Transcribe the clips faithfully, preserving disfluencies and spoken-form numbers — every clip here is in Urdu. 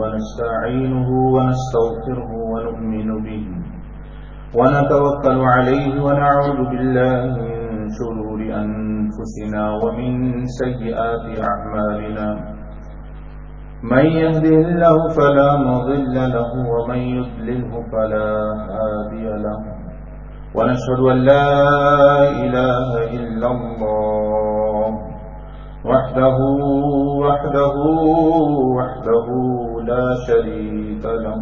ونستعينه ونستغفره ونؤمن به ونتوكل عليه ونعوذ بالله من شرور أنفسنا ومن سيئات أعمالنا من يهده الله فلا مضل له ومن يضلله فلا هادي له ونشهد أن لا إله إلا الله وحده وحده وحده لا شريك له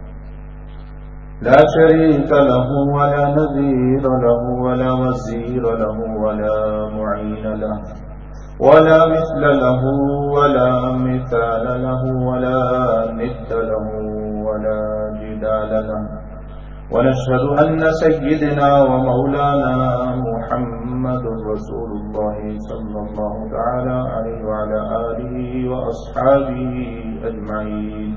لا شريك له ولا نظير له ولا وزير له ولا معين له ولا مثل له ولا مثال له ولا ند له ولا جدال له ونشهد أن سيدنا ومولانا محمد رسول الله صلى الله تعالى عليه وعلى آله وأصحابه أجمعين.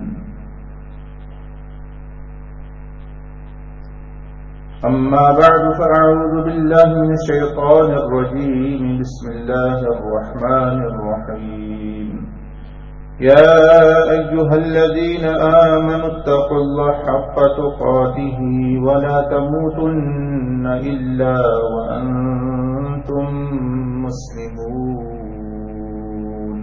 أما بعد فأعوذ بالله من الشيطان الرجيم. بسم الله الرحمن الرحيم. يا أيها الذين آمنوا اتقوا الله حق تقاته ولا تموتن إلا وأنتم مسلمون.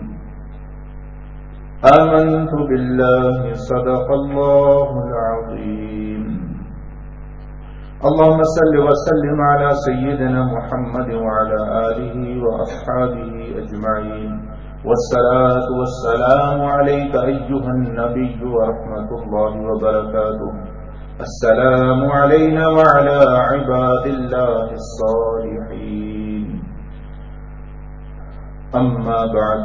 آمنت بالله صدق الله العظيم. اللهم صل وسلم على سيدنا محمد وعلى آله وأصحابه أجمعين. والصلاة والسلام عليك أيها النبي ورحمة الله وبركاته. السلام علينا وعلى عباد الله الصالحين. أما بعد.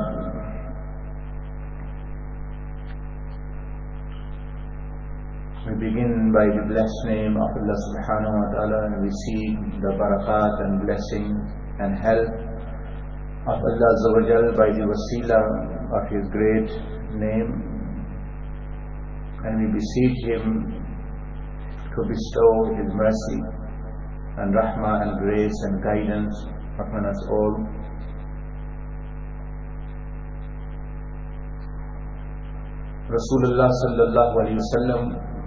We begin by the blessed name of Allah subhanahu wa ta'ala, and we seek the barakat and blessing and help of Allah Azza wa Jal by the wasila of His great name, and we beseech Him to bestow His mercy and rahmah and grace and guidance upon us all. Rasulullah sallallahu alayhi wa sallam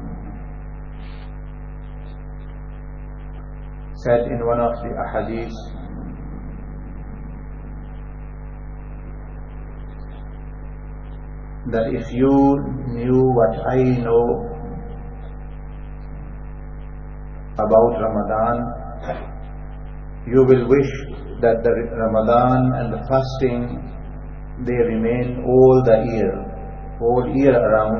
said in one of the ahadith that if you knew what I know about Ramadan, you will wish that the Ramadan and the fasting, they remain all the year, all year around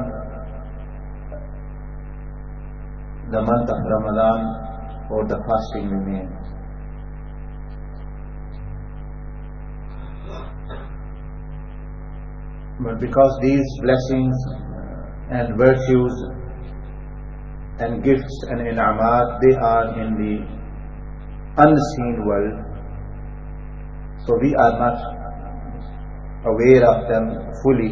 the month of Ramadan, or the fasting remains. But because these blessings and virtues and gifts and in'amat, they are in the unseen world, so we are not aware of them fully,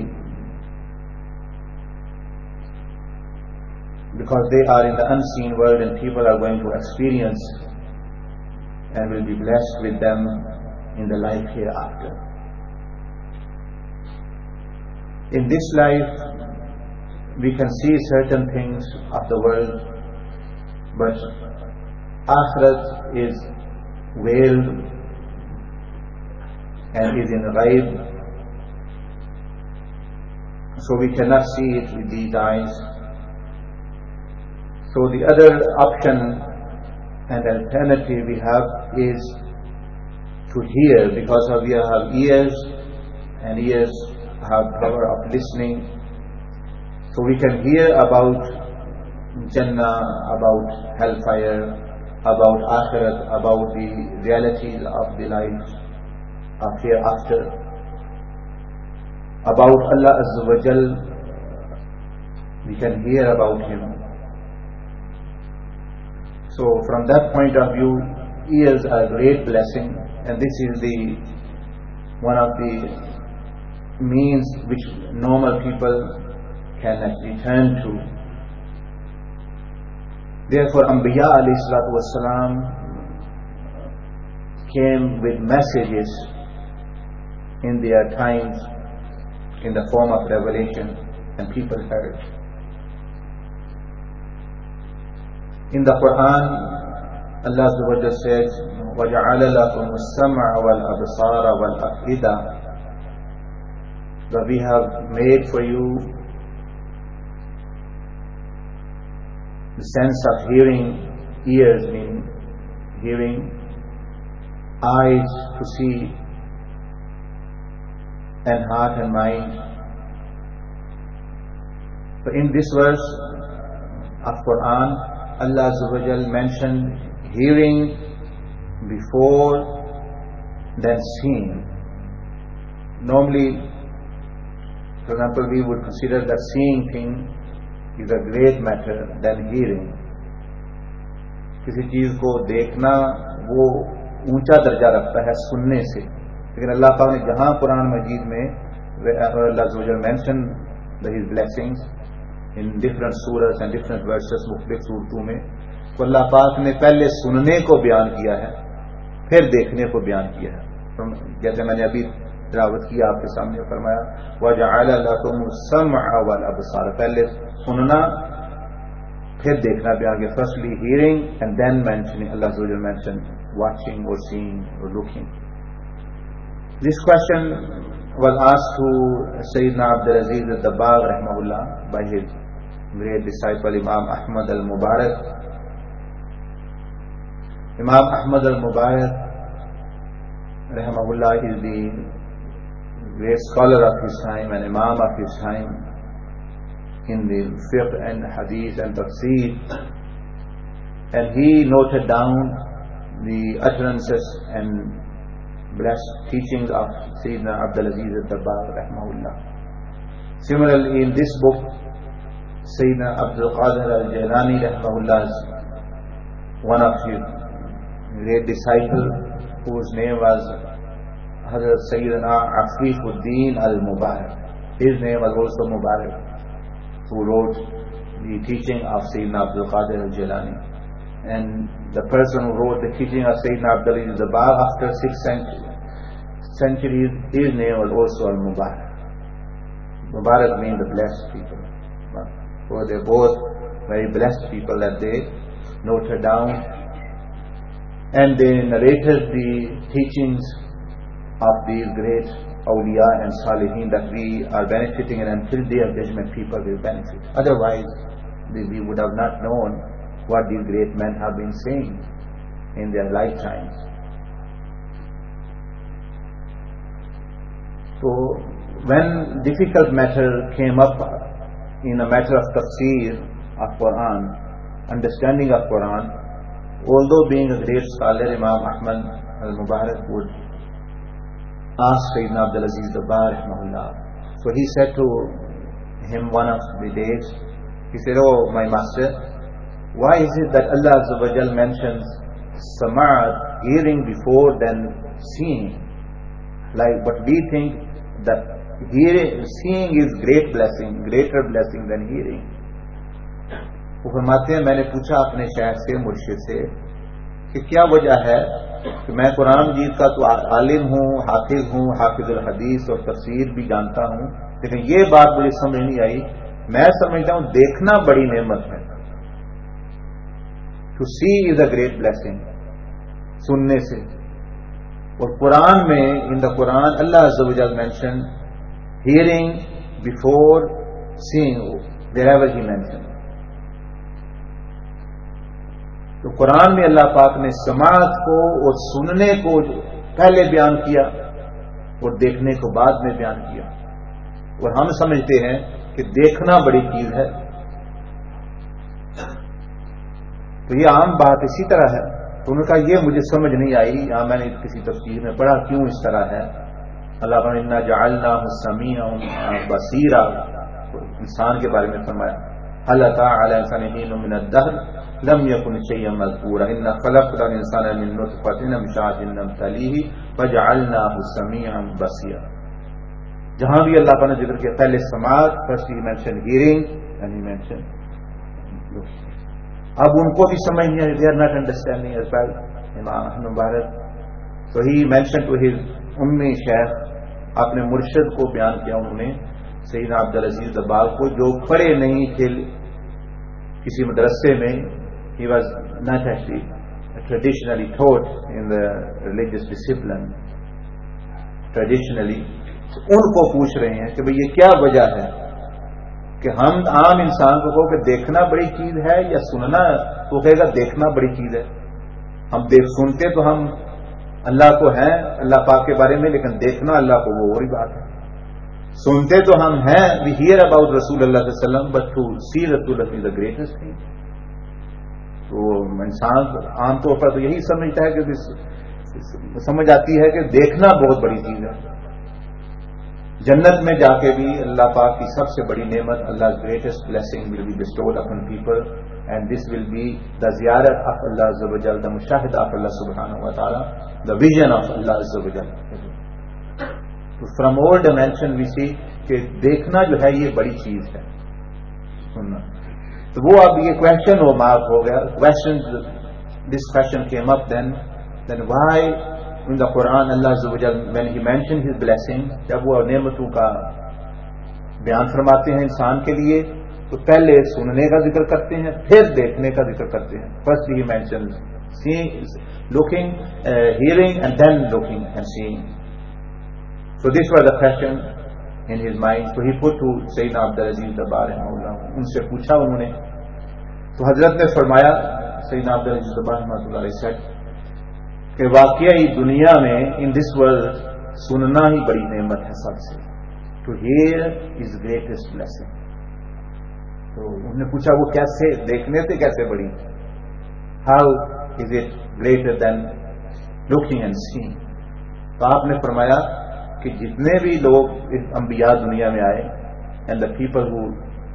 because they are in the unseen world and people are going to experience and will be blessed with them in the life hereafter. In this life, we can see certain things of the world, but Akhirat is veiled and is in ghaib, so we cannot see it with these eyes. So the other option and alternative we have is to hear, because we have ears, and ears have power of listening. So we can hear about Jannah, about hellfire, about Akhirat, about the realities of the life of hereafter, about Allah Azza wa Jal. We can hear about Him. So from that point of view, ears are a great blessing, and this is the one of the means which normal people can actually turn to. Therefore, Anbiya alayhi salatu wassalam came with messages in their times in the form of revelation. and people heard. In the Quran, Allah Azza wa Jalla says, وَجَعَلَ لَكُمُ السَّمْعَ وَالْأَبْصَارَ وَالْأَفْئِدَةَ, that we have made for you the sense of hearing, ears meaning hearing, eyes to see, and heart and mind. So in this verse of Quran, Allah Azza wa Jal mentioned hearing before then seeing. Normally, for example, we would consider that seeing thing is a great matter than hearing. کسی چیز کو دیکھنا وہ اونچا درجہ رکھتا ہے سننے سے، لیکن اللہ پاک نے جہاں قرآن مجید میں اللہ عز و جل mention his blessings in different surahs and different verses مختلف صورتوں میں، تو اللہ پاک نے پہلے سننے کو بیان کیا ہے پھر دیکھنے کو بیان کیا ہے. جیسے میں نے ابھی تلاوت کیا آپ کے سامنے فرمایا وَجَعَلَ لَكُمُ السَّمْعَ وَالْأَبْصَارَ، پہلے سننا پھر دیکھنا بیان کیا. Firstly hearing and then mentioning, Allah عز و جل مینشن واچنگ اور سیئنگ اور looking. This question was asked to Sayyidina Abdul Aziz al-Dabbagh rahimahullah by his great disciple Imam Ahmad al-Mubarak. Imam Ahmad al-Mubarak rahimahullah is the great scholar of his time and Imam of his time in the fiqh and hadith and tafsir, and he noted down the utterances and blessed teachings of Sayyidina Abdul Aziz al-Dabbagh rahimahullah. Similarly, in this book, Sayyidina Abdul Qadir al-Jilani rahimahullah is one of his great disciples, whose name was Hazrat Sayyidina Afiquddin al-Mubarak. His name was also Mubarak, who wrote the teaching of Sayyidina Abdul Qadir al-Jilani. And the person who wrote the teaching of Sayyidina Abdul Aziz al-Dabbagh after six centuries, his name was also al-Mubarak. Mubarak means the blessed people. So they're both very blessed people that they noted down, and they narrated the teachings of these great awliya and salihin that we are benefiting, and until day of judgment people will benefit. Otherwise we would have not known what these great men have been saying in their lifetimes. So when difficult matter came up in a matter of tafsir of Quran, understanding of Quran, although being a great scholar, Imam Ahmad al-Mubarak would ask Sayyidina Abdul Aziz al-Dabbagh rahimahullah. So he said to him one of the days, he said, "Oh my master, why is it that Allah Azza wa Jal mentions sama'at, hearing, before then seeing? Like, but we think that hearing, seeing is great blessing, greater blessing than hearing." وہ فرماتے ہیں میں نے پوچھا اپنے شیخ سے، مرشد سے، کہ کیا وجہ ہے کہ میں قرآن مجید کا تو عالم ہوں، حافظ ہوں، حافظ الحدیث اور تفسیر بھی جانتا ہوں، لیکن یہ بات مجھے سمجھ نہیں آئی. میں سمجھتا ہوں دیکھنا بڑی نعمت ہے. To see is a great blessing, سننے سے. اور قرآن میں ان دا قرآن اللہ عز و جل mention hearing before seeing wherever he mention. تو قرآن میں اللہ پاک نے سماعت کو اور سننے کو پہلے بیان کیا اور دیکھنے کو بعد میں بیان کیا. اور ہم سمجھتے ہیں کہ دیکھنا بڑی چیز ہے. تو یہ عام بات اسی طرح ہے. تو انہوں نے کہا یہ مجھے سمجھ نہیں آئی، یہاں میں نے کسی تفسیر میں پڑھا کیوں اس طرح ہے. اللہ تعالیٰ انا جعلناہ سمیعا بصیرا، انسان کے بارے میں فرمایا هل أتى على الإنسان حين من الدهر لم يكن شيئا مذكورا إنا خلقنا الإنسان من نطفة أمشاج نبتليه فجعلناه سميعا بصيرا. جہاں بھی اللہ تعالیٰ نے ذکر کیا پہلے سماعت، first he mention hearing and he mention. اب ان کو بھی سمجھ نہیں آئی، they are not understanding as well Imam Ahmad Mubarak. So he mention to his امی شیخ، اپنے مرشد کو بیان کیا انہوں نے سیدنا عبدالعزیز دباغ کو جو پڑھے نہیں تھے کسی مدرسے میں, he was not actually traditionally taught in the religious discipline traditionally, ان کو پوچھ رہے ہیں کہ بھئی یہ کیا وجہ ہے کہ ہم عام انسان کو کہو کہ دیکھنا بڑی چیز ہے یا سننا, تو کہے گا دیکھنا بڑی چیز ہے. ہم دیکھ سنتے تو ہم اللہ کو ہیں, اللہ پاک کے بارے میں, لیکن دیکھنا اللہ کو وہ اور بات ہے. سنتے تو ہم ہیں, وی ہیئر اباؤٹ رسول اللہ صلی اللہ علیہ وسلم, بٹ ٹو سی رسول اللہ از دا گریٹسٹ تھنگ. تو انسان عام طور پر تو یہی سمجھتا ہے کہ سمجھ آتی ہے کہ دیکھنا بہت بڑی چیز ہے. جنت میں جا کے بھی اللہ پاک کی سب سے بڑی نعمت, Allah greatest blessing will be bestowed upon people, and this will be the زیارت آف اللہ عز و جل, دا مشاہدہ آف اللہ سبحانہ و تعالی, دا ویژن آف اللہ عز و جل. تو فرام آل ڈائمینشن وی سی کہ دیکھنا جو ہے یہ بڑی چیز ہے, سننا. تو وہ اب یہ کوشچن وہ مارک ہو گیا. Question this question came up then then why in the Quran Allah عز و جل when he mentioned his blessing, جب وہ نعمتوں کا بیان فرماتے ہیں انسان کے لیے تو پہلے سننے کا ذکر کرتے ہیں, پھر دیکھنے کا ذکر کرتے ہیں. First he mentions seeing, looking, uh, hearing and then looking and seeing. So this was the question in his mind. So he put to Sayyidina Abdulaziz Dabar rahimahullah, ان سے پوچھا انہوں نے. تو حضرت نے فرمایا, سیدنا عبدالعزیز دبار رحمۃ اللہ علیہ said کہ واقعی دنیا میں ان دس ورلڈ سننا ہی بڑی نعمت ہے سب سے. To hear is greatest blessing. تو انہوں نے پوچھا وہ کیسے, دیکھنے سے کیسے بڑی, how is it greater than looking and seeing. تو آپ نے فرمایا کہ جتنے بھی لوگ انبیاء دنیا میں آئے, and the people who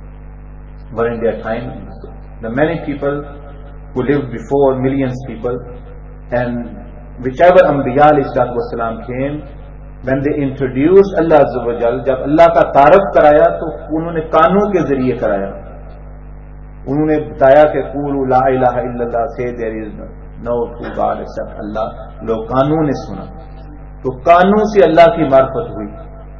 were in their time, the many people who live before millions people, and whichever انبیاء علیہ الصلوۃ والسلام came, when they introduced اللہ عز و جل, جب اللہ کا تعارف کرایا تو انہوں نے کانوں کے ذریعے کرایا. انہوں نے بتایا کہ قولوا لا الہ الا اللہ, say there is no true God except اللہ. لوگ کانوں نے سنا, تو کانوں سے اللہ کی معرفت ہوئی.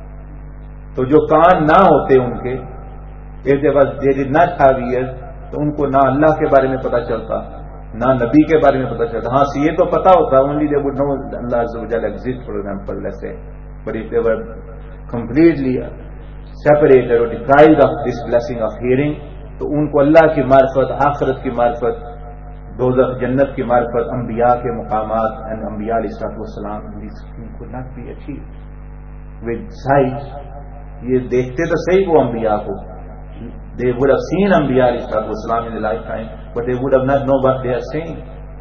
تو جو کان نہ ہوتے ان کے, if they was they did not have ears, تو ان کو نہ اللہ کے بارے میں پتہ چلتا نہ نبی کے بارے میں پتہ چلتا. ہاں یہ تو پتا ہوتا, اونلی دے وڈ نو اللہ عز و جل ایگزسٹ فار ایگزامپل ایسے, but if they were completely separated اور deprived of this blessing of hearing, تو ان کو اللہ کی معرفت, آخرت کی معرفت, دوزخ جنت کی معرفت, انبیاء کے مقامات اینڈ انبیاء علیہ الصلوۃ والسلام could not be achieved with sight. یہ دیکھتے تو صحیح وہ انبیاء کو, they would have seen انبیاء علیہ الصلوۃ والسلام in their lifetime, but they would have not known what they are saying.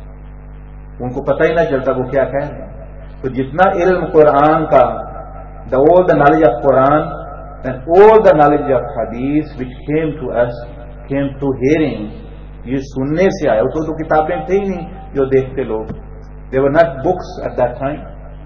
ان کو پتہ ہی نہ چلتا وہ کیا کہہ رہے ہیں. تو جتنا علم قرآن کا, the all the knowledge of Quran and all the knowledge of hadith which came to us came through hearing, یہ سننے سے آیا. تو تو کتابیں تھے ہی نہیں جو دیکھتے لوگ, they were not books at that time,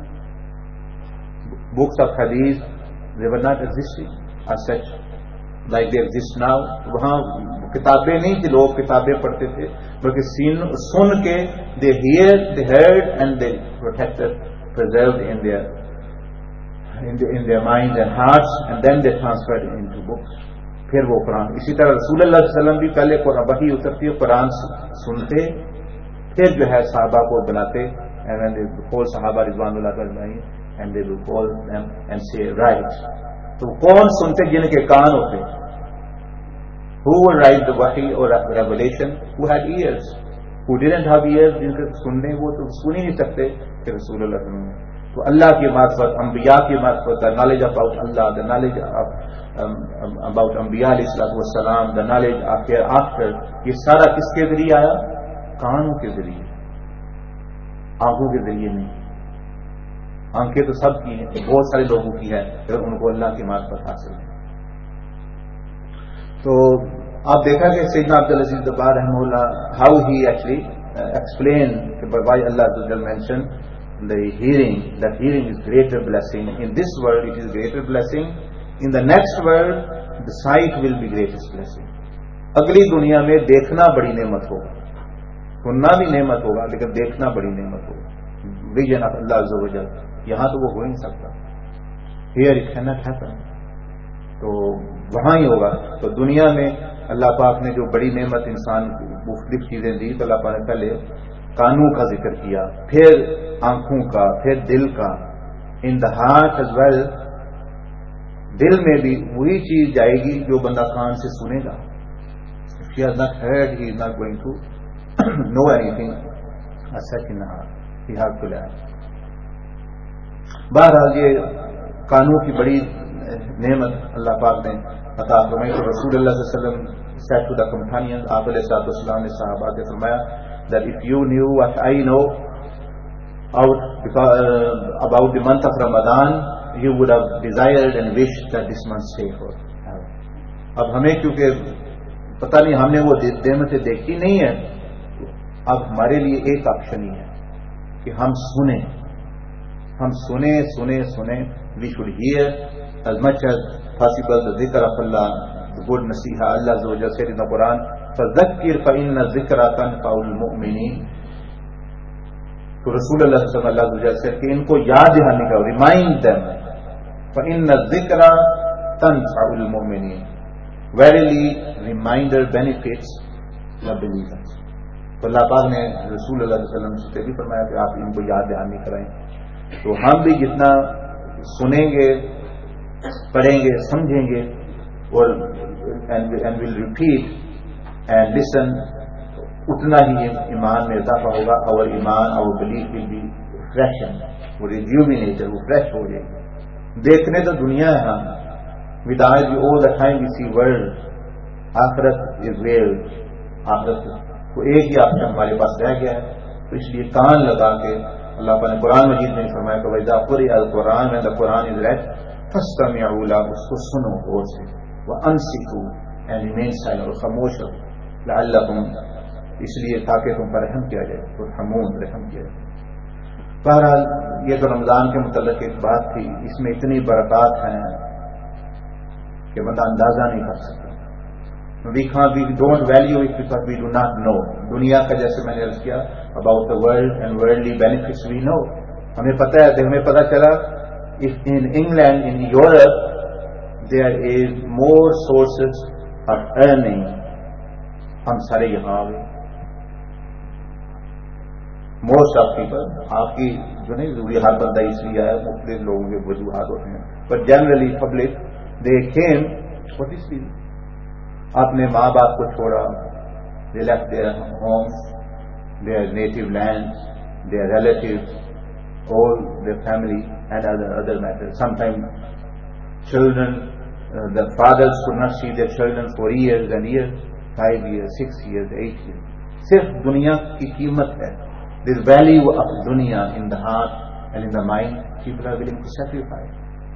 books of hadith they were not existing as such like they exist now. وہاں کتابیں نہیں تھی, لوگ کتابیں پڑھتے تھے, بلکہ سن کے they hear, they heard and they protected, preserved in their in, the, in their minds and hearts, and then they transferred into books. پھر وہ قرآن. اسی طرح رسول اللہ صلی اللہ علیہ وسلم بھی پہلے وحی اترتی ہے, قرآن سنتے, پھر جو ہے صحابہ کو بلاتے, and then they call صحابہ رضوان اللہ اجمعین, and they will call them and say right. تو کون سنتے, جن کے کان ہوتے. Who will write the wahi or revelation? Who had ears. Who didn't have ears, جن کے سننے, وہ تو سن ہی نہیں سکتے کہ رسول اللہ صلی اللہ علیہ وسلم. تو اللہ کی معرفت, انبیاء کی معرفت, the knowledge about Allah, the knowledge of, um, about انبیاء علیہ الصلوۃ والسلام, the knowledge of hereafter, یہ سارا کس کے ذریعے آیا؟ کانوں کے ذریعے, آنکھوں کے ذریعے نہیں. آنکھیں تو سب کی ہیں, بہت سارے لوگوں کی ہے, پھر ان کو اللہ کی معرفت حاصل ہے. تو آپ دیکھا کہ سیدنا عبدالعزیز دبار رحمہ Allah, how he actually explain why Allah mention the hearing, that hearing is greater blessing. In this world it is greater blessing. In the next world the sight will be greatest blessing. اگلی دنیا میں دیکھنا بڑی نعمت ہوگا, سننا بھی نعمت ہوگا, لیکن دیکھنا بڑی نعمت ہوگا. ویژن آف اللہ عز و جل, یہاں تو وہ ہو ہی نہیں سکتا. Here it cannot happen. تو وہاں ہی ہوگا. تو دنیا میں اللہ پاک نے جو بڑی نعمت انسان کو مختلف چیزیں دی، تو اللہ پاک نے پہلے کانوں کا ذکر کیا، پھر آنکھوں کا، پھر دل کا. In the heart as well, دل میں بھی وہی چیز جائے گی جو بندہ کان سے سنے گا. If he has not heard, he is not going to know anything. A second heart, he has to learn. بہرحال یہ کانوں کی بڑی نعمت اللہ پاک نے عطا فرمائی. تو رسول اللہ صلی اللہ علیہ وسلم said to the companions, آپ علیہ الصلوۃ والسلام نے صحابہ سے فرمایا that if you knew what I know out because, uh, about the month of Ramadan, you would have desired and wished that this month stay for. اب ہمیں کیونکہ پتہ نہیں، ہم نے وہ نعمتیں دیکھی نہیں ہے، اب ہمارے لیے ایک آپشن ہی ہے کہ ہم سنیں، ہم سنیں سنیں سنیں. We should hear as much as possible the ذکر of Allah, the good نصیحہ. اللہ عز و جل said in the Quran, فَذَكِّرْ فَإِنَّ الذِّكْرَ تَنفَعُ الْمُؤْمِنِينَ. تو رسول اللہ صلی اللہ علیہ وسلم سے کہ ان کو یاد دہانی کا، ریمائنڈ them, فَإِنَّ الذِّكْرَ تَنفَعُ الْمُؤْمِنِينَ. Verily reminder benefits the believers. تو اللہ پاک نے رسول اللہ علیہ وسلم سے بھی فرمایا کہ آپ ان کو یاد دہانی کرائیں. تو ہم بھی جتنا سنیں گے، پڑھیں گے، سمجھیں گے اور and will repeat and listen, اتنا ہی ایمان میں اضافہ ہوگا. اور ایمان اور belief will be freshened, وہ rejuvenated، وہ فریش ہو جائے گی. دیکھنے تو دنیا ہے ہم، without you all the time we see world. آخرت is real. آخرت کو ایک ہی آپشن ہمارے پاس رہ گیا ہے. تو اس لیے کان لگا کے اللہ پاک نے قرآن مجید میں فرمایا کہ وَإِذَا قُرِئَ الْقُرْآنُ when the Quran is read فَاسْتَمِعُوا لَهُ، اس کو سنو غور سے، وَأَنصِتُوا and remain silent، اور خاموش ہو، لَعَلَّكُمْ، اس لیے تاکہ تم پر رحم کیا جائے، ترحمون، رحم کیا جائے. بہرحال یہ تو رمضان کے متعلق ایک بات تھی، اس میں اتنی برکات ہیں کہ بندہ اندازہ نہیں کر سکتا. We can't, we don't value it because we do not know. دنیا کا جیسے میں نے عرض کیا about the world and worldly benefits we know. ہمیں پتہ ہے، ہمیں پتہ چلا if in England, in Europe there is more sources of earning. ہم سارے یہاں آ گئے. Most of people، آپ کی جو نہیں ضروری ہر بندہ اس لیے آیا، مختلف لوگوں کے وجوہات ہوتے ہیں، but generally public they came for this reason. اپنے ماں باپ کو چھوڑا، they left their homes, their native lands, their relatives, all their family and other other matters. Sometimes children, uh, the fathers could not see their children for years and years, five years, six years, eight years. صرف دنیا کی قیمت ہے. This value of dunya in the heart and in the mind, people are willing to sacrifice.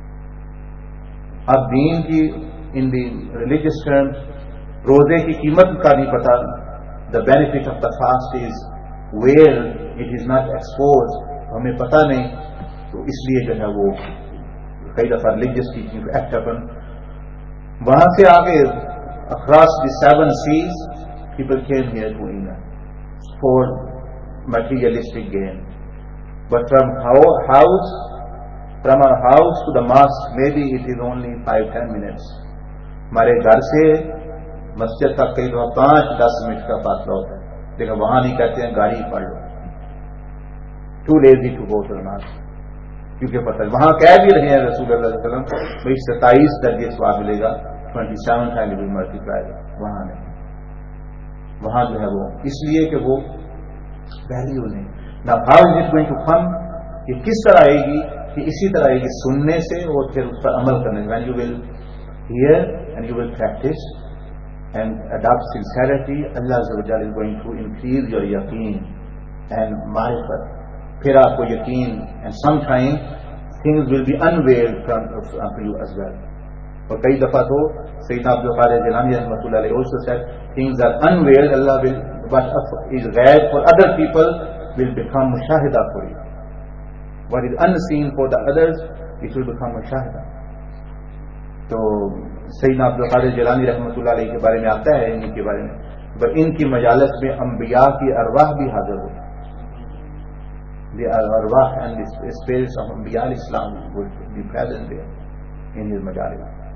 اب دین کی in the religious terms روزے کی قیمت کا نہیں پتا. The benefit of the fast is where it is not exposed، ہمیں پتہ نہیں. تو اس لیے جو ہے وہ کئی دفعہ religious teaching to act upon. وہاں سے آگے across the seven seas people came here to England for materialistic gain. But from house from our house to the mosque maybe it is only five ten minutes. ہمارے گھر سے مسجد تک کئی دفعہ پانچ دس منٹ کا فاصلہ ہوتا ہے، لیکن وہاں نہیں کہتے ہیں گاڑی پڑھ لو. Too lazy to go to نماز، کیونکہ پتہ وہاں کہہ بھی رہے ہیں رسول اللہ صلی اللہ علیہ وسلم بھائی ستائیس درجے ثواب ملے گا، twenty seven time will multiply. وہاں نہیں، وہاں جو ہے وہ اس لیے کہ وہ ویلیو نہیں. نا how is it going to come, یہ کس طرح آئے گی؟ کہ اسی طرح آئے گی سننے سے اور پھر اس پر عمل کرنے سے. When you will hear and you will practice and adopt sincerity, Allah Azza wa Jalla is going to increase your yaqeen and ma'rifat. Phir aapko yaqeen, and sometime things will be unveiled from to you as well. Aur kai dafa to Sayyidina Abdul Qadir Jilani rahmatullah alayhi also said things are unveiled, Allah will, what is ghaib for other people will become mushahida for you. What is unseen for the others, it will become mushahida. تو سیدنا عبد القادر جیلانی رحمۃ اللہ علیہ کے بارے میں آتا ہے ان کے بارے میں، ان کی مجالس میں انبیاء کی ارواح بھی حاضر ہوئی. The arwah and the spirits of انبیاء اسلام would be present there in his majalis.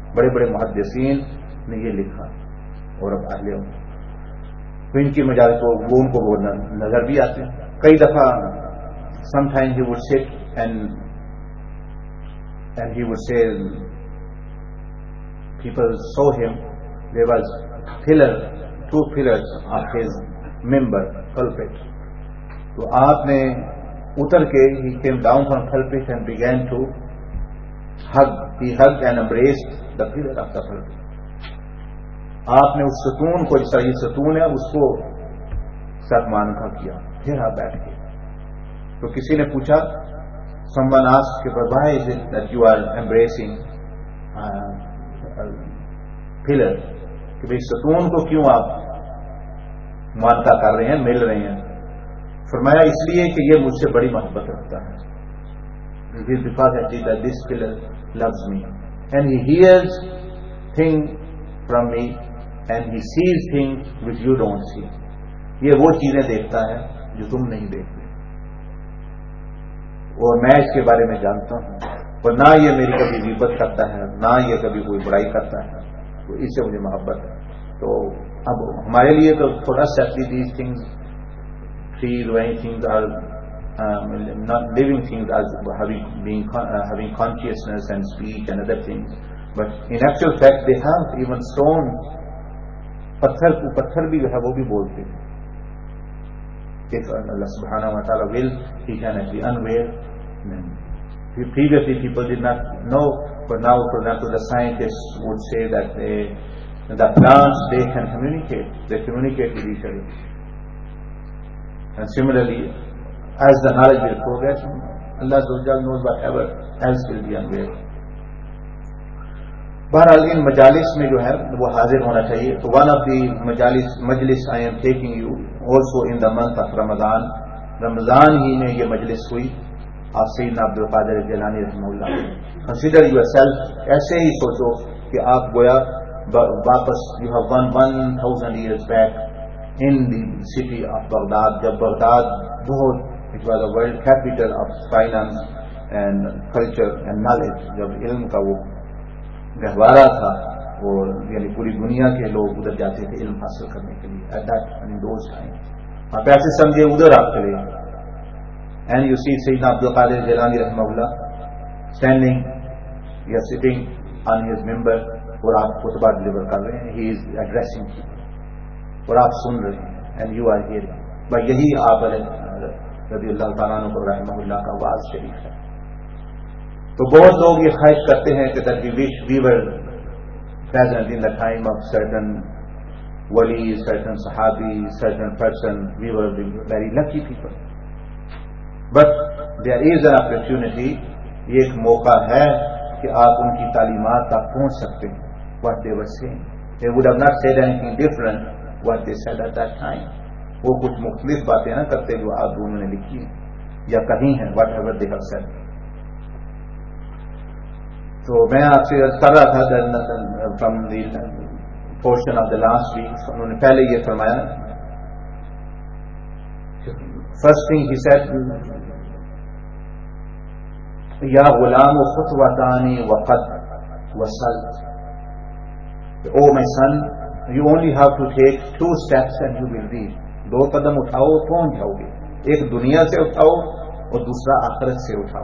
بڑے بڑے محدثین نے یہ لکھا اور اب اہل ان کی مجالس کو وہ ان کو وہ نظر بھی آتے ہیں. کئی دفعہ sometime he would sit and and he would say people so um there was pillar to pillars of his ممبر پلپٹ. تو آپ نے اتر کے he came down from pulpit and begin to hug he hug and embraced the pillar of the pulpit. آپ نے اس ستون کو جس طرح یہ ستون ہے اس کو سر مانکا کیا, پھر آپ بیٹھ گئے. تو کسی نے پوچھا سمون آسکڈ کہ why is it that you are embracing pillar, کہ بھائی ستون کو کیوں آپ مانتا کر رہے ہیں, مل رہے ہیں. فرمایا اس لیے کہ یہ مجھ سے بڑی محبت رکھتا ہے. Because this pillar loves me and he hears thing from me and he sees thing which you don't see. یہ وہ چیزیں دیکھتا ہے جو تم نہیں دیکھتے, اور میں اس کے بارے میں جانتا ہوں, اور نہ یہ میری کبھی غیبت کرتا ہے, نہ یہ کبھی کوئی بڑائی کرتا ہے. تو اس سے مجھے محبت ہے. تو اب ہمارے لیے تو تھوڑا safely these things trees or any things are um, not living things as having, being, uh, having consciousness and speech and other things, but in actual fact they have even stone. پتھر کو پتھر بھی جو ہے وہ بھی بولتے ہیں. If Allah subhanahu wa ta'ala will, he can actually unveil them. Previously people did not know, but now for example the scientists would say that they, the plants they can communicate, they communicate with each other. And similarly, as the knowledge will progress, Allah knows whatever else will be unveiled. بہرحال ان مجالس میں جو ہے وہ حاضر ہونا چاہیے. تو ون آف دی مجالس مجلس I am taking you also in the month of Ramadan. Ramadan ہی میں یہ مجلس ہوئی آپ سیدنا عبد القادر جیلانی رحمہ اللہ. کنسیڈر یور سیلف, ایسے ہی سوچو کہ آپ گویا واپس you have one one thousand years back in the city of Baghdad, جب بغداد بہت it was a world capital of finance and culture and knowledge, جب علم کا وہ گہوارہ تھا, اور یعنی پوری دنیا کے لوگ ادھر جاتے تھے علم حاصل کرنے کے لیے. at that in those times آپ ایسے سمجھے ادھر آپ چلے, and you see Sayyidina Abdul Qadir Jilani رحمہ اللہ standing یا sitting on his member, اور آپ خطبہ ڈلیور کر رہے ہیں. he is addressing people اور آپ سن رہے ہیں, اینڈ یو آر ہیئرنگ. بھائی یہی آپ رضی اللہ تعالیٰ عنہ رحمہ اللہ کا واز شریف ہے. تو بہت لوگ یہ خواہش کرتے ہیں کہ that we wish we were present in the time of certain wali, certain sahabi, certain person, we were very lucky people. But there is an opportunity, یہ ایک موقع ہے کہ آپ ان کی تعلیمات تک پہنچ سکتے ہیں. what they were saying, they would have not said anything different what they said at that time. وہ کچھ مختلف باتیں نہ کرتے جو آپ دونوں نے لکھی ہیں یا کہیں ہیں, whatever they have said. تو میں آپ سے کر رہا تھا from the portion of the last week, انہوں نے پہلے یہ فرمایا, فرسٹ تھنگ ہی سیڈ یا غلام خطوتان وقد وصلت, او مائی سن you only have to take two steps and you will reach. دو قدم اٹھاؤ پہنچ جاؤ گے. ایک دنیا سے اٹھاؤ اور دوسرا آخرت سے اٹھاؤ.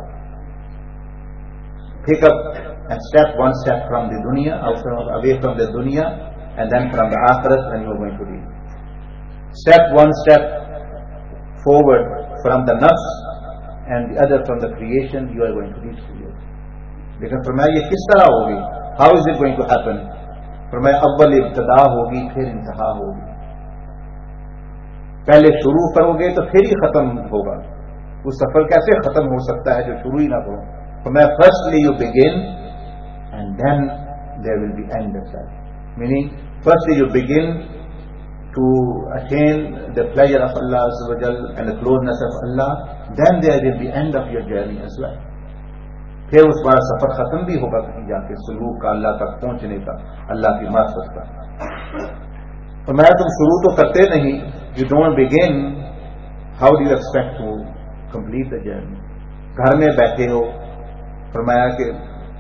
pick up and step one step from the dunya, away from the dunya, and then from the akhirat, and you are going to reach. Step one step forward from the nafs and the other from the creation, you are going to reach creation. لیکن فرمایا یہ کس طرح ہوگی, how is it going to happen? فرمایا اول ابتدا ہوگی پھر انتہا ہوگی. پہلے شروع کرو گے تو پھر ہی ختم ہوگا. وہ سفر کیسے ختم ہو سکتا ہے جو شروع ہی نہ کرو. فرمایا firstly you begin and then there will be end of that. Meaning firstly you begin to attain the pleasure of Allah عز و جل and the closeness of Allah, then there will be end of your journey as well. پھر اس بار سفر ختم بھی ہوگا کہیں جا کے, سلوک کا, اللہ تک پہنچنے کا, اللہ کی معرفت کا. فرمایا تم شروع تو کرتے نہیں, you don't begin, how do you expect to complete the journey. گھر میں بیٹھے ہو, فرمایا کہ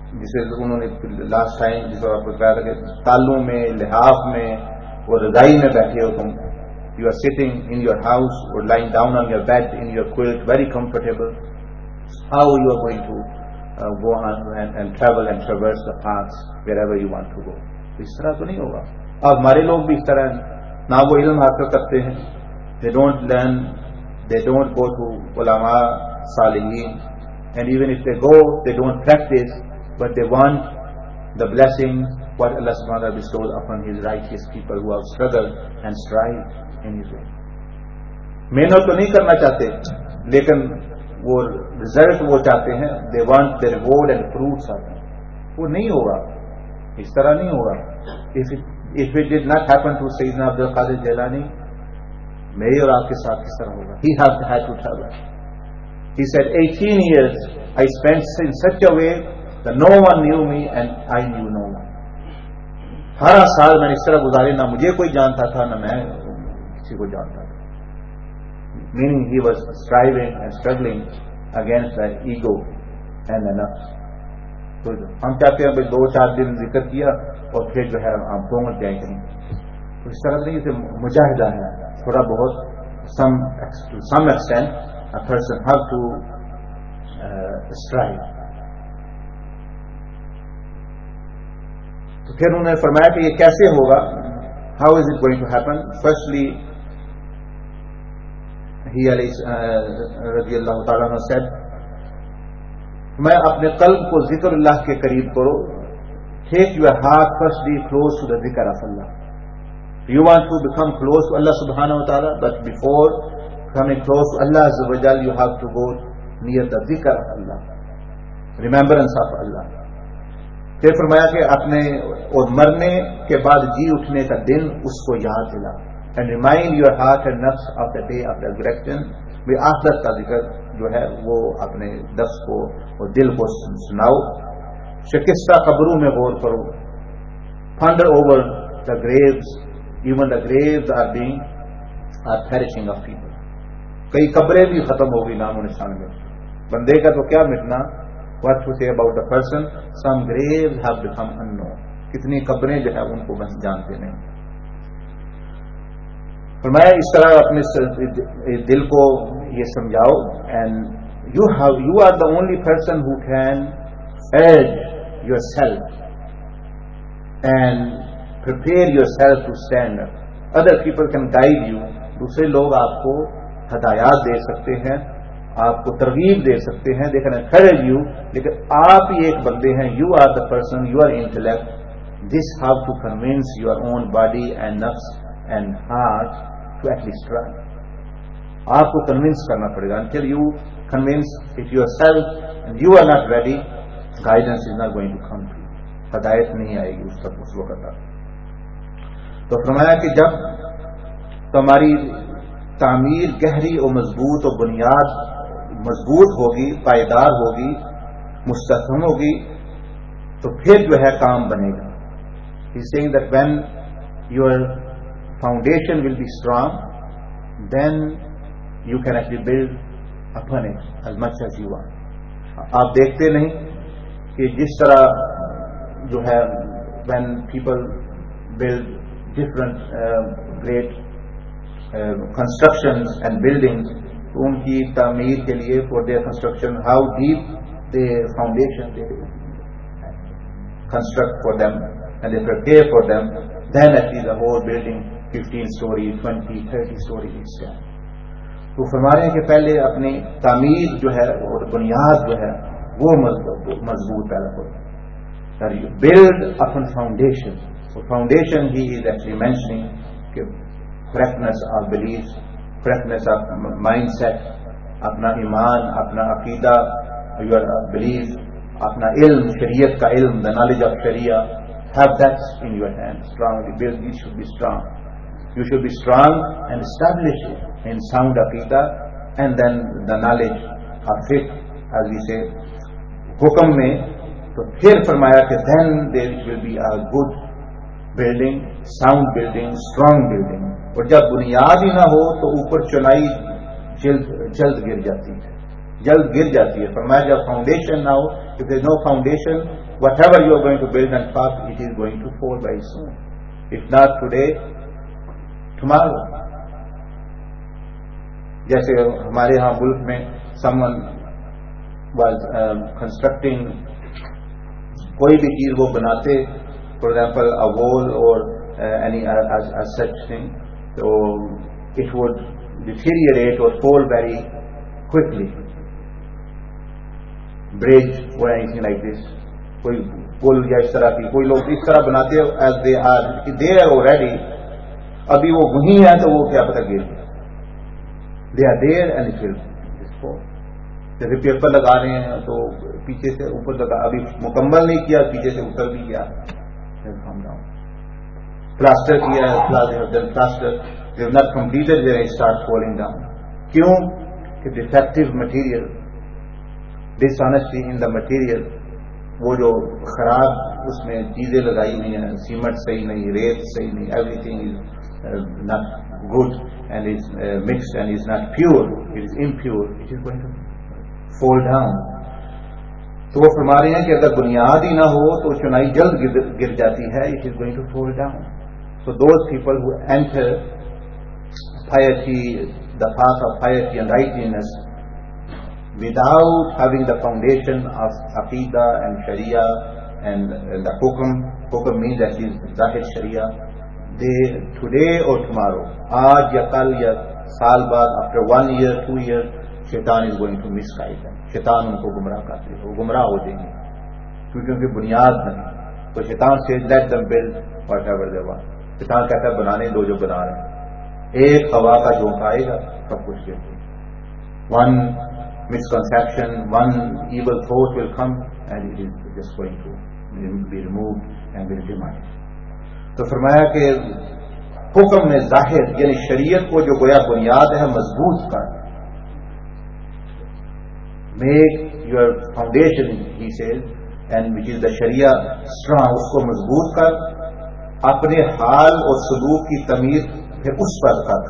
جسے انہوں نے لاسٹ ٹائم جس وقت آپ کو بتایا تھا کہ تالوں میں لحاف میں اور رضائی میں بیٹھے ہو تم. You are sitting in your house or lying down on your bed in your quilt, very comfortable. How you are going to uh, go on and, and travel and traverse the paths wherever you want to go? اس طرح تو نہیں ہوگا. اب ہمارے لوگ بھی اس طرح ہیں, نہ وہ علم حاصل کرتے ہیں. They don't learn, they don't go to ulama, salihin, and even if they go, they don't practice, but they want the blessings what Allah subhanahu wa ta'ala bestows upon His righteous people who have struggled and strived in His way. محنت تو نہیں کرنا چاہتے لیکن وہ رزلٹ وہ چاہتے ہیں. they want the reward and fruits آتے ہیں. وہ نہیں ہوگا, اس طرح نہیں ہوگا. if it, if it did not happen to Sayyidina Abdul Qadir Jilani, میرے اور آپ کے ساتھ کس طرح ہوگا. he had, had to travel. He said eighteen years I spent in such a way that no one knew me and I knew no one. ہر سال میں نے اس طرح گزارے, نہ مجھے کوئی جانتا تھا نہ میں کسی کو جانتا تھا. Meaning he was striving and struggling against the ego and the nafs. تو ہم چاہتے ہیں بھائی دو چار دن ذکر کیا اور پھر جو ہے ہم پہنچ جائیں کہیں. تو اس طرح نہیں, اسے مجاہدہ ہے تھوڑا بہت. some to some extent a person have to uh, strive. تو پھر انہوں نے فرمایا کہ یہ کیسے ہوگا. how is it going to happen? firstly he رضی اللہ تعالیٰ عنہ said, میں اپنے قلب کو ذکر اللہ کے قریب کرو. take your heart firstly close to the dhikr of Allah. you want to become close to Allah subhanahu wa ta'ala, but before coming close to Allah azza wa jal you have to go near the dhikr of Allah, remembrance of Allah. پھر فرمایا کہ اپنے اور مرنے کے بعد جی اٹھنے کا دن اس کو یاد دلا. and remind your heart and nafs of the day of resurrection. بھی آخرت کا ذکر جو ہے وہ اپنے نفس کو اور دل کو سناؤ. شکستہ قبروں میں غور کرو. ponder over the graves, even the graves are being are perishing of people. کئی قبریں بھی ختم ہوگی نام و نشان میں. بندے کا تو کیا مٹنا, what to say about the person, some graves have become unknown. کتنی قبریں جو ہے ان کو بس جانتے نہیں. فرمایا اس طرح اپنے دل کو یہ سمجھاؤ. and you have you are the only person who can urge yourself and prepare yourself to stand up. other people can guide you. دوسرے لوگ آپ کو ہدایات دے سکتے ہیں, آپ کو ترغیب دے سکتے ہیں, they can encourage you, لیکن آپ ہی ایک بندے ہیں. you are the person, you are intellect. this have to convince your own body and nafs and heart to at least try. آپ کو کنونس کرنا پڑے گا. until you convince it yourself and you are not ready, guidance is not going to come to you. ہدایت نہیں آئے گی اس تک, اس وقت تک. تو فرمایا کہ جب تمہاری تعمیر گہری اور مضبوط اور بنیاد مضبوط ہوگی, پائیدار ہوگی, مستحکم ہوگی, تو پھر جو ہے کام بنے گا. He is saying that when your foundation will be strong, then you can actually build upon it as much as you want. آپ دیکھتے نہیں کہ جس طرح جو ہے when people build different uh, great uh, constructions and buildings, ان کی تعمیر کے لیے for their construction, how deep the foundation they construct for them and they prepare for them, then actually the whole building fifteen story, twenty, thirty story is stand. تو فرما رہے ہیں کہ پہلے اپنی تعمیر جو ہے اور بنیاد جو ہے وہ مضبوط پیدا کرو. that you build upon foundation. So foundation he is actually mentioning کہ correctness of beliefs, correctness of mindset, اپنا ایمان, اپنا عقیدہ, your belief, اپنا علم, شریعت کا علم, the knowledge of Sharia, have that in your hand, strongly build. You should be strong. You should be strong and established in sound aqidah, and then the knowledge of fiqh, as we say, حکم میں. تو پھر فرمایا کہ then there will be a good building, sound building, strong building. اور جب بنیاد ہی نہ ہو تو اوپر چنائی جلد جلد گر جاتی ہے, جلد گر جاتی ہے. فرمایا جب فاؤنڈیشن نہ ہو, if there is no foundation, whatever you are going to build and pass, it is going to fall very soon. If not today, tomorrow. جیسے ہمارے ہاں ملک میں someone was um, constructing کوئی بھی چیز وہ بناتے, for example a wall or uh, any uh, as, as such thing, so it would deteriorate or fall very quickly. Bridge or anything like this, کوئی پل یا اس طرح کی, کوئی لوگ اس طرح بناتے as they are there already, ابھی وہ وہیں ہیں تو وہ کیا پتہ گر گیا. They are there and it will just fall. جیسے پیپر لگا رہے ہیں تو پیچھے سے اوپر لگا, ابھی مکمل نہیں کیا, پیچھے سے اتر بھی گیا, پلاسٹر کیا, plaster they have not completed, they start falling down. کیوں کہ defective material, dishonesty in the material, وہ جو خراب اس میں چیزیں لگائی ہوئی ہیں, سیمنٹ صحیح نہیں, ریت صحیح نہیں, everything is not good and is uh, mixed and is not pure, it is impure, it is going to fall down. تو وہ فرما رہے ہیں کہ اگر بنیاد ہی نہ ہو تو چنائی جلد گر جاتی ہے, it is going to fall down. So those people who enter piety, the path of piety and righteousness, without having the foundation of Aqidah and Sharia and, and the Hukum, Hukum means that is Zahir Sharia, they today or tomorrow, aaj ya kal ya saal baad, after one year, two years, shaitan is going to misguide them. شیطان ان کو گمراہ کرتے ہیں, وہ گمراہ ہو جائیں گے کیونکہ ان کی بنیاد نہیں. تو شیطان سے let them build whatever they want. شیطان کہتا ہے بنانے دو جو بنا رہے ہیں, ایک ہوا کا جھونکا آئے گا سب کچھ گر جائے گا. One misconception, one evil thought will come and it is just going to be removed and will demise. تو فرمایا کہ حکم میں ظاہر یعنی شریعت کو جو گویا بنیاد ہے مضبوط کر, make your foundation, he says, and which is the Sharia strong, اس کو مضبوط کر, اپنے حال اور سلوک کی تمیز پھر اس پر کر.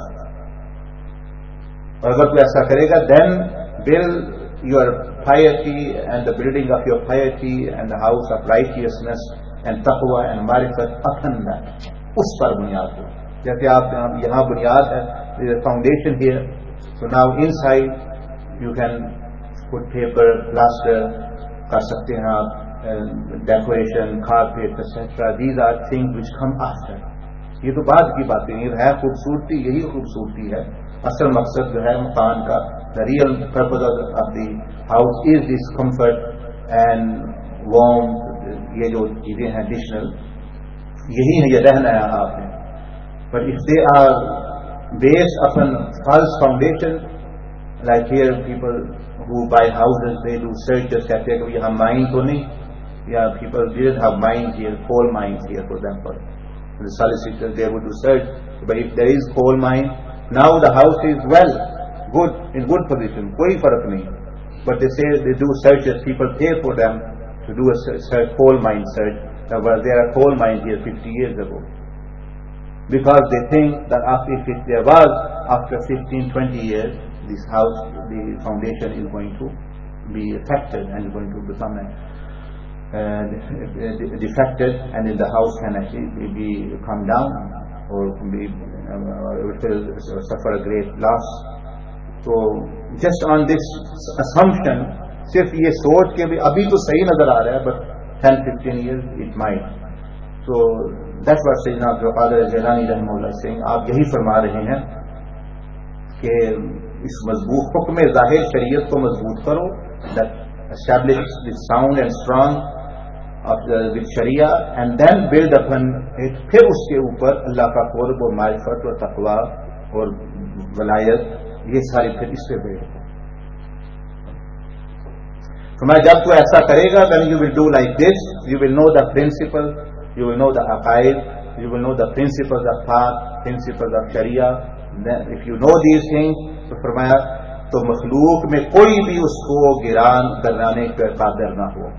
اور اگر تو ایسا کرے گا, then build your piety and the building of your piety and the house of righteousness and taqwa and marifat upon that, اس پر بنیاد ہو. جیسے آپ یہاں بنیاد ہے, there is a foundation here, so now inside you can put paper, plaster, کر سکتے ہیں آپ, decoration, carpet, et cetera. These are things which come after. یہ تو بعد کی باتیں, یہ ہے خوبصورتی, یہی خوبصورتی ہے. اصل مقصد جو ہے مکان کا, the real purpose of the house is this comfort and warmth, یہ جو چیزیں ہیں additional, یہی ہے, یہ رہنا ہے آپ نے. But if they are based upon false foundation, like here people who buy houses, they do searches, کہتے ہیں کہ یہاں mine تو نہیں, yeah, people didn't have mines here, coal mines here for example. The solicitors, they would do search, but if there is coal mine, now the house is well, good, in good position, کوئی فرق نہیں. But they say they do searches, people pay for them to do a search, coal mine search. There are coal mines here fifty years ago, because they think that after, if there was after fifteen, twenty years, this house, the foundation is going to be affected and is going to become a, uh, defected, and then the house can actually be, be come down or be uh, it will suffer a great loss. So just on this assumption, صرف یہ سوچ کے بھی ابھی تو صحیح نظر آ رہا ہے, but ten, fifteen years it might. So that's what Sayyidina Abdul Qadir Jilani رحمہ اللہ saying, آپ یہی فرما رہے ہیں کہ اس مضبوط حکم ظاہر شریعت کو مضبوط کرو, that establish the sound and strong of the with Sharia, and then build upon it, پھر اس کے اوپر اللہ کا قرب اور معرفت اور تقوی اور ولایت, یہ ساری پھر اس پہ بیٹھ. فرمایا جب تو ایسا کرے گا, then you will do like this, you will know the principle, you will know the aqaid, you will know the principles of path, principles of Sharia. Then if you know these things, تو فرمایا تو مخلوق میں کوئی بھی اس کو گران گرانے پر قادر نہ ہو,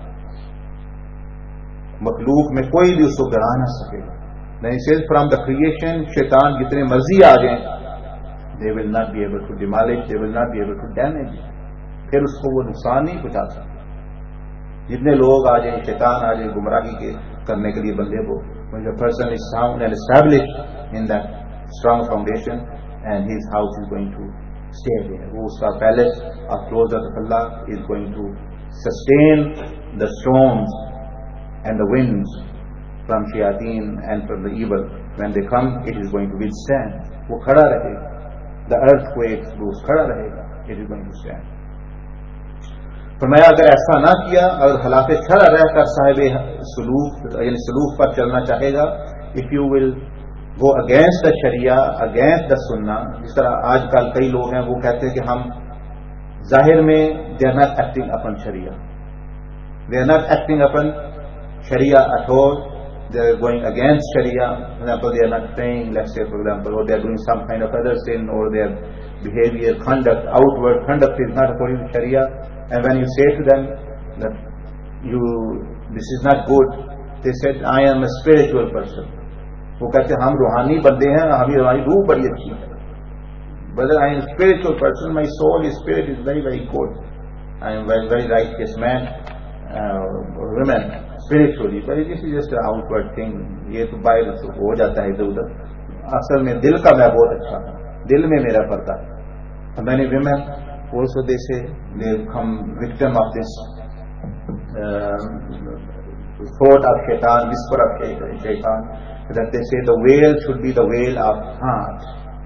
مخلوق میں کوئی بھی اس کو گرا نہ سکے. Then he says from the creation, شیطان جتنے مرضی آ جائیں, they will not be able to demolish, they will not be able to damage, پھر اس کو وہ نقصان نہیں پہنچا سکتے. جتنے لوگ آ جائیں شیطان آ جائے گمراہی کے کرنے کے لیے بندے کو, when the person is sound and established in that strong foundation, and his house is going to stay there. وہ اس کا place of closer to Allah is going to sustain the storms and the winds from shayateen and from the evil. When they come, it is going to withstand. وہ کھڑا رہے گا. The earthquakes, وہ کھڑا رہے گا. It is going to stand. فرمایا اگر ایسا نہ کیا, اگر حالات کھڑا رہ کر صاحب سلوک یعنی سلوک پر چلنا چاہے گا, if you will go against the sharia, against the sunnah, جس طرح آج کل کئی لوگ ہیں وہ کہتے ہیں کہ ہم ظاہر میں they are not acting upon sharia, they are not acting upon sharia at all, they are going against sharia. For example, they are not praying, let's say for example, or they are doing some kind of other sin, or their behavior, conduct, outward conduct is not according to sharia. And when you say to them that you this is not good, they said I am a spiritual person. وہ کہتے ہیں ہم روحانی بندے ہیں, ہمیں ہماری روح بڑی اچھی ہے. Brother, I am a spiritual person, my soul, my spirit is very very good, I am very very righteous man uh, or women spiritually, but this is just an outward thing. یہ تو باہر ہو جاتا ہے ادھر ادھر, اصل میں دل کا میں بہت اچھا ہوں, دل میں میرا پردہ ہے. Many women also they say they become victim of this uh, thought of shaitan, whisper of shaitan, that they say the veil should be the veil of heart.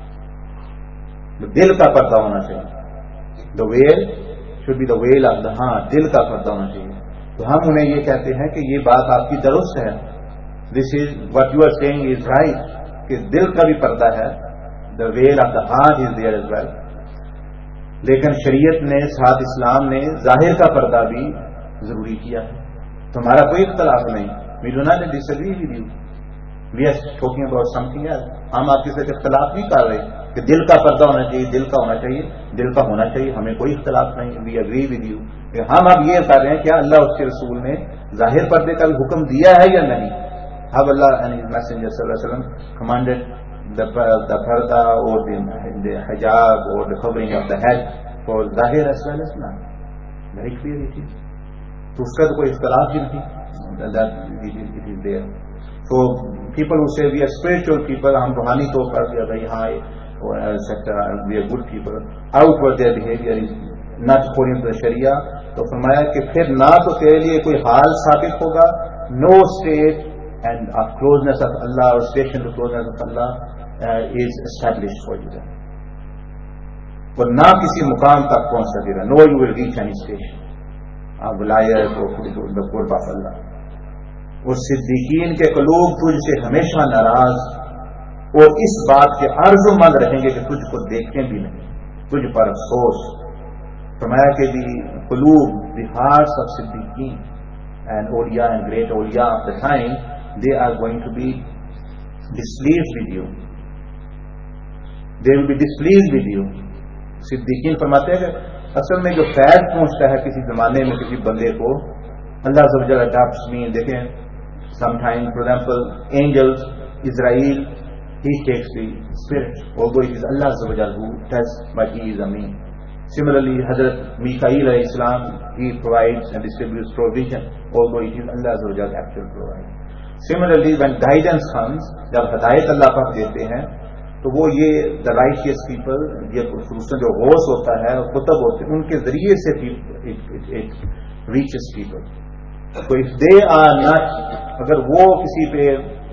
دل کا پردہ ہونا چاہیے. The veil should be the veil of the heart. دل کا پردہ ہونا چاہیے. تو ہم انہیں یہ کہتے ہیں کہ یہ بات آپ کی درست ہے. This is what you are saying is right, کہ دل کا بھی پردہ ہے. The veil of the heart is there as well. لیکن شریعت نے ساتھ اسلام نے ظاہر کا پردہ بھی ضروری کیا ہے. تو ہمارا کوئی اختلاف نہیں. We do not disagree with you. We are talking about something else. ہم آپ کے ساتھ اختلاف نہیں کر رہے کہ دل کا پردہ ہونا چاہیے, دل کا ہونا چاہیے, دل کا ہونا چاہیے, ہمیں کوئی اختلاف نہیں. We agree with you. ہم اب یہ کر رہے ہیں کیا اللہ اس کے رسول نے ظاہر پردے کا بھی حکم دیا ہے یا نہیں. Have Allah and His Messenger sallallahu alaihi wasallam commanded the the parda or the, the hijab or the covering of the head for zahir as well as not. Very clear it is. تو اس کا تو کوئی اختلاف ہی نہیں, that it is, it is there. So people who say we are spiritual people, ہم روحانی طور پر بھائی ہاں etcetera, we are good people, outward their behavior is not according to the sharia. تو فرمایا کہ پھر نہ تو تیرے لیے کوئی حال ثابت ہوگا, no state and of closeness of Allah or station to closeness of Allah uh, is established for you then. اور نہ کسی مقام تک پہنچ سکے گا. No you will reach any station of ولایت or the قرب of Allah. اور صدیقین کے قلوب تجھ سے ہمیشہ ناراض اور اس بات کے عرض مند رہیں گے کہ تجھ کو دیکھیں بھی نہیں, تجھ پر افسوس. فرمایا کہ the قلوب, the hearts of صدیقین and awliya and great awliya of the time, they are going to be displeased with you. They will be displeased with you. صدیقین فرماتے ہیں کہ اصل میں جو فیض پہنچتا ہے کسی زمانے میں کسی بندے کو, اللہ عز و جل adopts me. دیکھیں sometimes for example angels, Israel, he takes the spirit, although it is Allah azza wa jalla who does, but he is Amin. Similarly, Hazrat Mikail alayhi salam, he provides and distributes provision, although it is Allah azza wa jalla actual provider. Similarly, when guidance comes, جب ہدایت اللہ پاک دیتے ہیں تو وہ یہ the righteous people, یہ خصوصاً جو غوث ہوتا ہے اور کتب ہوتے ہیں ان کے ذریعے سے it, it, it reaches people. So if they are not, اگر وہ کسی پہ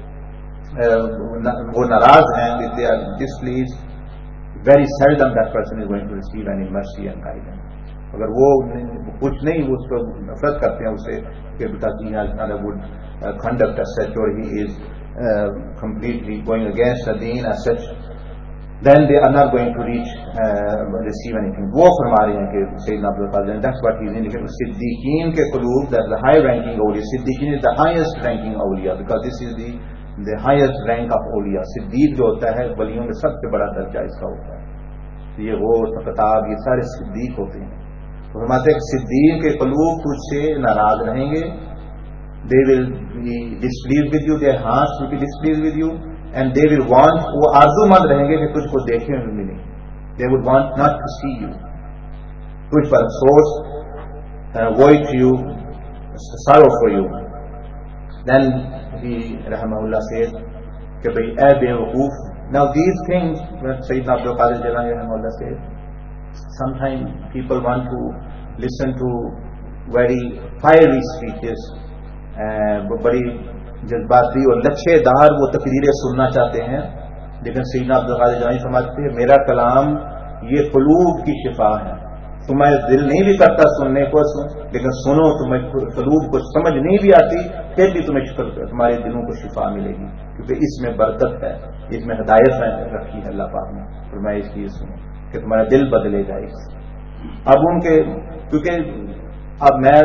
وہ ناراض ہیں, if they are displeased, very seldom that person is going to receive any mercy and guidance. اگر وہ کچھ نہیں, وہ اس کو نفرت کرتے ہیں اسے کہ because he has not a good uh, conduct as such, or he is uh, completely going against the deen as such, then they are not going to reach uh, receive anything. وہ فرما رہے ہیں کہ سیدنا عبد القادر, that's what he is indicating. صدیقین کے قلوب, that the high ranking awliya, صدیقین is the highest ranking awliya, because this is the the highest rank of awliya. صدیق جو ہوتا ہے ولیوں میں سب سے بڑا درجہ اس کا ہوتا ہے. یہ غوث, خطاب, یہ سارے صدیق ہوتے ہیں. تو فرماتے ہیں کہ صدیق کے قلوب تجھ سے ناراض رہیں گے. They will be displeased with you, their hearts will be displeased with you, and they will want, وہ آرزو مند رہیں گے کہ تجھ کو دیکھیں بھی ملیں. They would want not to see you. تجھ پر افسوس, avoid you, sorrow for you. Then he, rahimahullah, said, کہ bhai اے بے وقوف. Now these things, when Sayyidina Abdul Qadir Jilani rahimahullah said, sometimes people want to listen to very fiery speeches, بڑی جذباتی اور لچھے دار وہ تقریریں سننا چاہتے ہیں، لیکن سیدنا عبد القادر جیلانی سمجھتے ہیں میرا کلام یہ قلوب کی شفا ہے. تمہیں دل نہیں بھی کرتا سننے کو، لیکن سنو، تمہیں قلوب کو سمجھ نہیں بھی آتی پھر بھی تمہیں تمہارے دلوں کو شفا ملے گی، کیونکہ اس میں برکت ہے، اس میں ہدایت رکھی ہے اللہ پاک نے. فرمایا اس لیے سنو کہ تمہارا دل بدلے گا. اس اب ان کے کیونکہ اب میں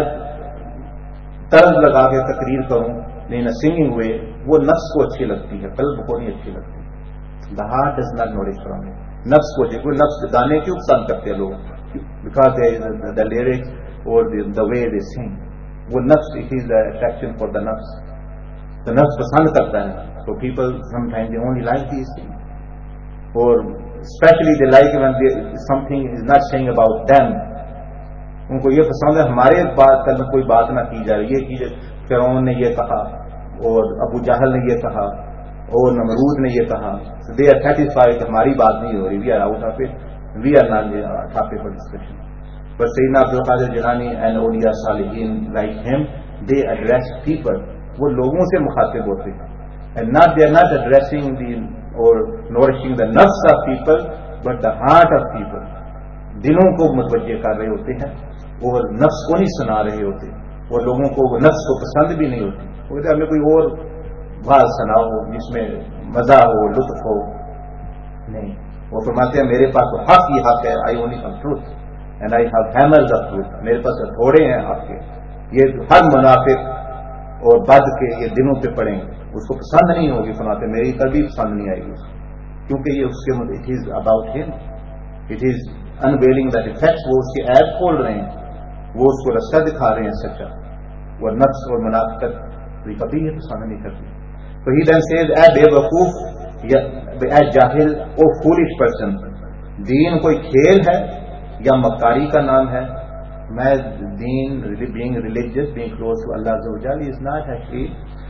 طرز لگا کے تقریر کروں نہیں سنگنگ ہوئے، وہ نفس کو اچھی لگتی ہے، قلب کو نہیں اچھی لگتی. The heart does not notice from it. نفس کو جو نفس گانے کیوں پسند کرتے ہیں لوگ؟ بیکاز دا لیرکس اور دا وے دے سنگ، وہ نفس، it is the attraction for the نفس. تو نفس پسند کرتا ہے. تو people some time they only like these thing, اور especially they like when something is not seeing about them. ان کو یہ پسند ہے ہمارے بات کا کوئی بات نہ کی جائے. یہ کہ فرعون نے یہ کہا اور ابو جہل نے یہ کہا اور نمرود نے یہ کہا. دے آر سیٹسفائڈ، ہماری بات نہیں ہو رہی. We are out of it, we are not topic for discussion. But Sayyidina Abdul Qadir Jilani and اولیاء صالحین لائک ہم، دے ایڈریس پیپل. وہ لوگوں سے مخاطب ہوتے ہیں، and not they are not addressing the اور نورشنگ دا نفس of people but the heart of people. دلوں کو متوجہ کر رہے ہوتے ہیں اور نفس کو نہیں سنا رہے ہوتے، اور لوگوں کو وہ نفس کو پسند بھی نہیں ہوتی. وہ ہمیں کوئی اور بات سناؤ جس میں مزہ ہو، لطف ہو. نہیں، وہ فرماتے ہیں میرے پاس تو حق ہی حق ہے. I only some truth and I have hammers of truth. میرے پاس تھوڑے ہیں حق کے. یہ ہر منافق اور بد کے یہ دلوں پہ پڑیں گے، اس کو پسند نہیں ہوگی. فرماتے ہیں میری کبھی پسند نہیں آئے گی اس کو، کیونکہ یہ اس کے اٹ از اباؤٹ ہم، it is unveiling that affects. وہ اس کی ایپ کھول رہے ہیں، وہ اس کو رستہ دکھا رہے ہیں سچا. وہ نفس اور منافقت کبھی یہ پسند نہیں کرتی. تو ہی دین سیز اے بے وقوف، اے جاہل، او فولش پرسن، دین کوئی کھیل ہے یا مکاری کا نام ہے؟ میں then being religious, being close to Allah عز و جل is not actually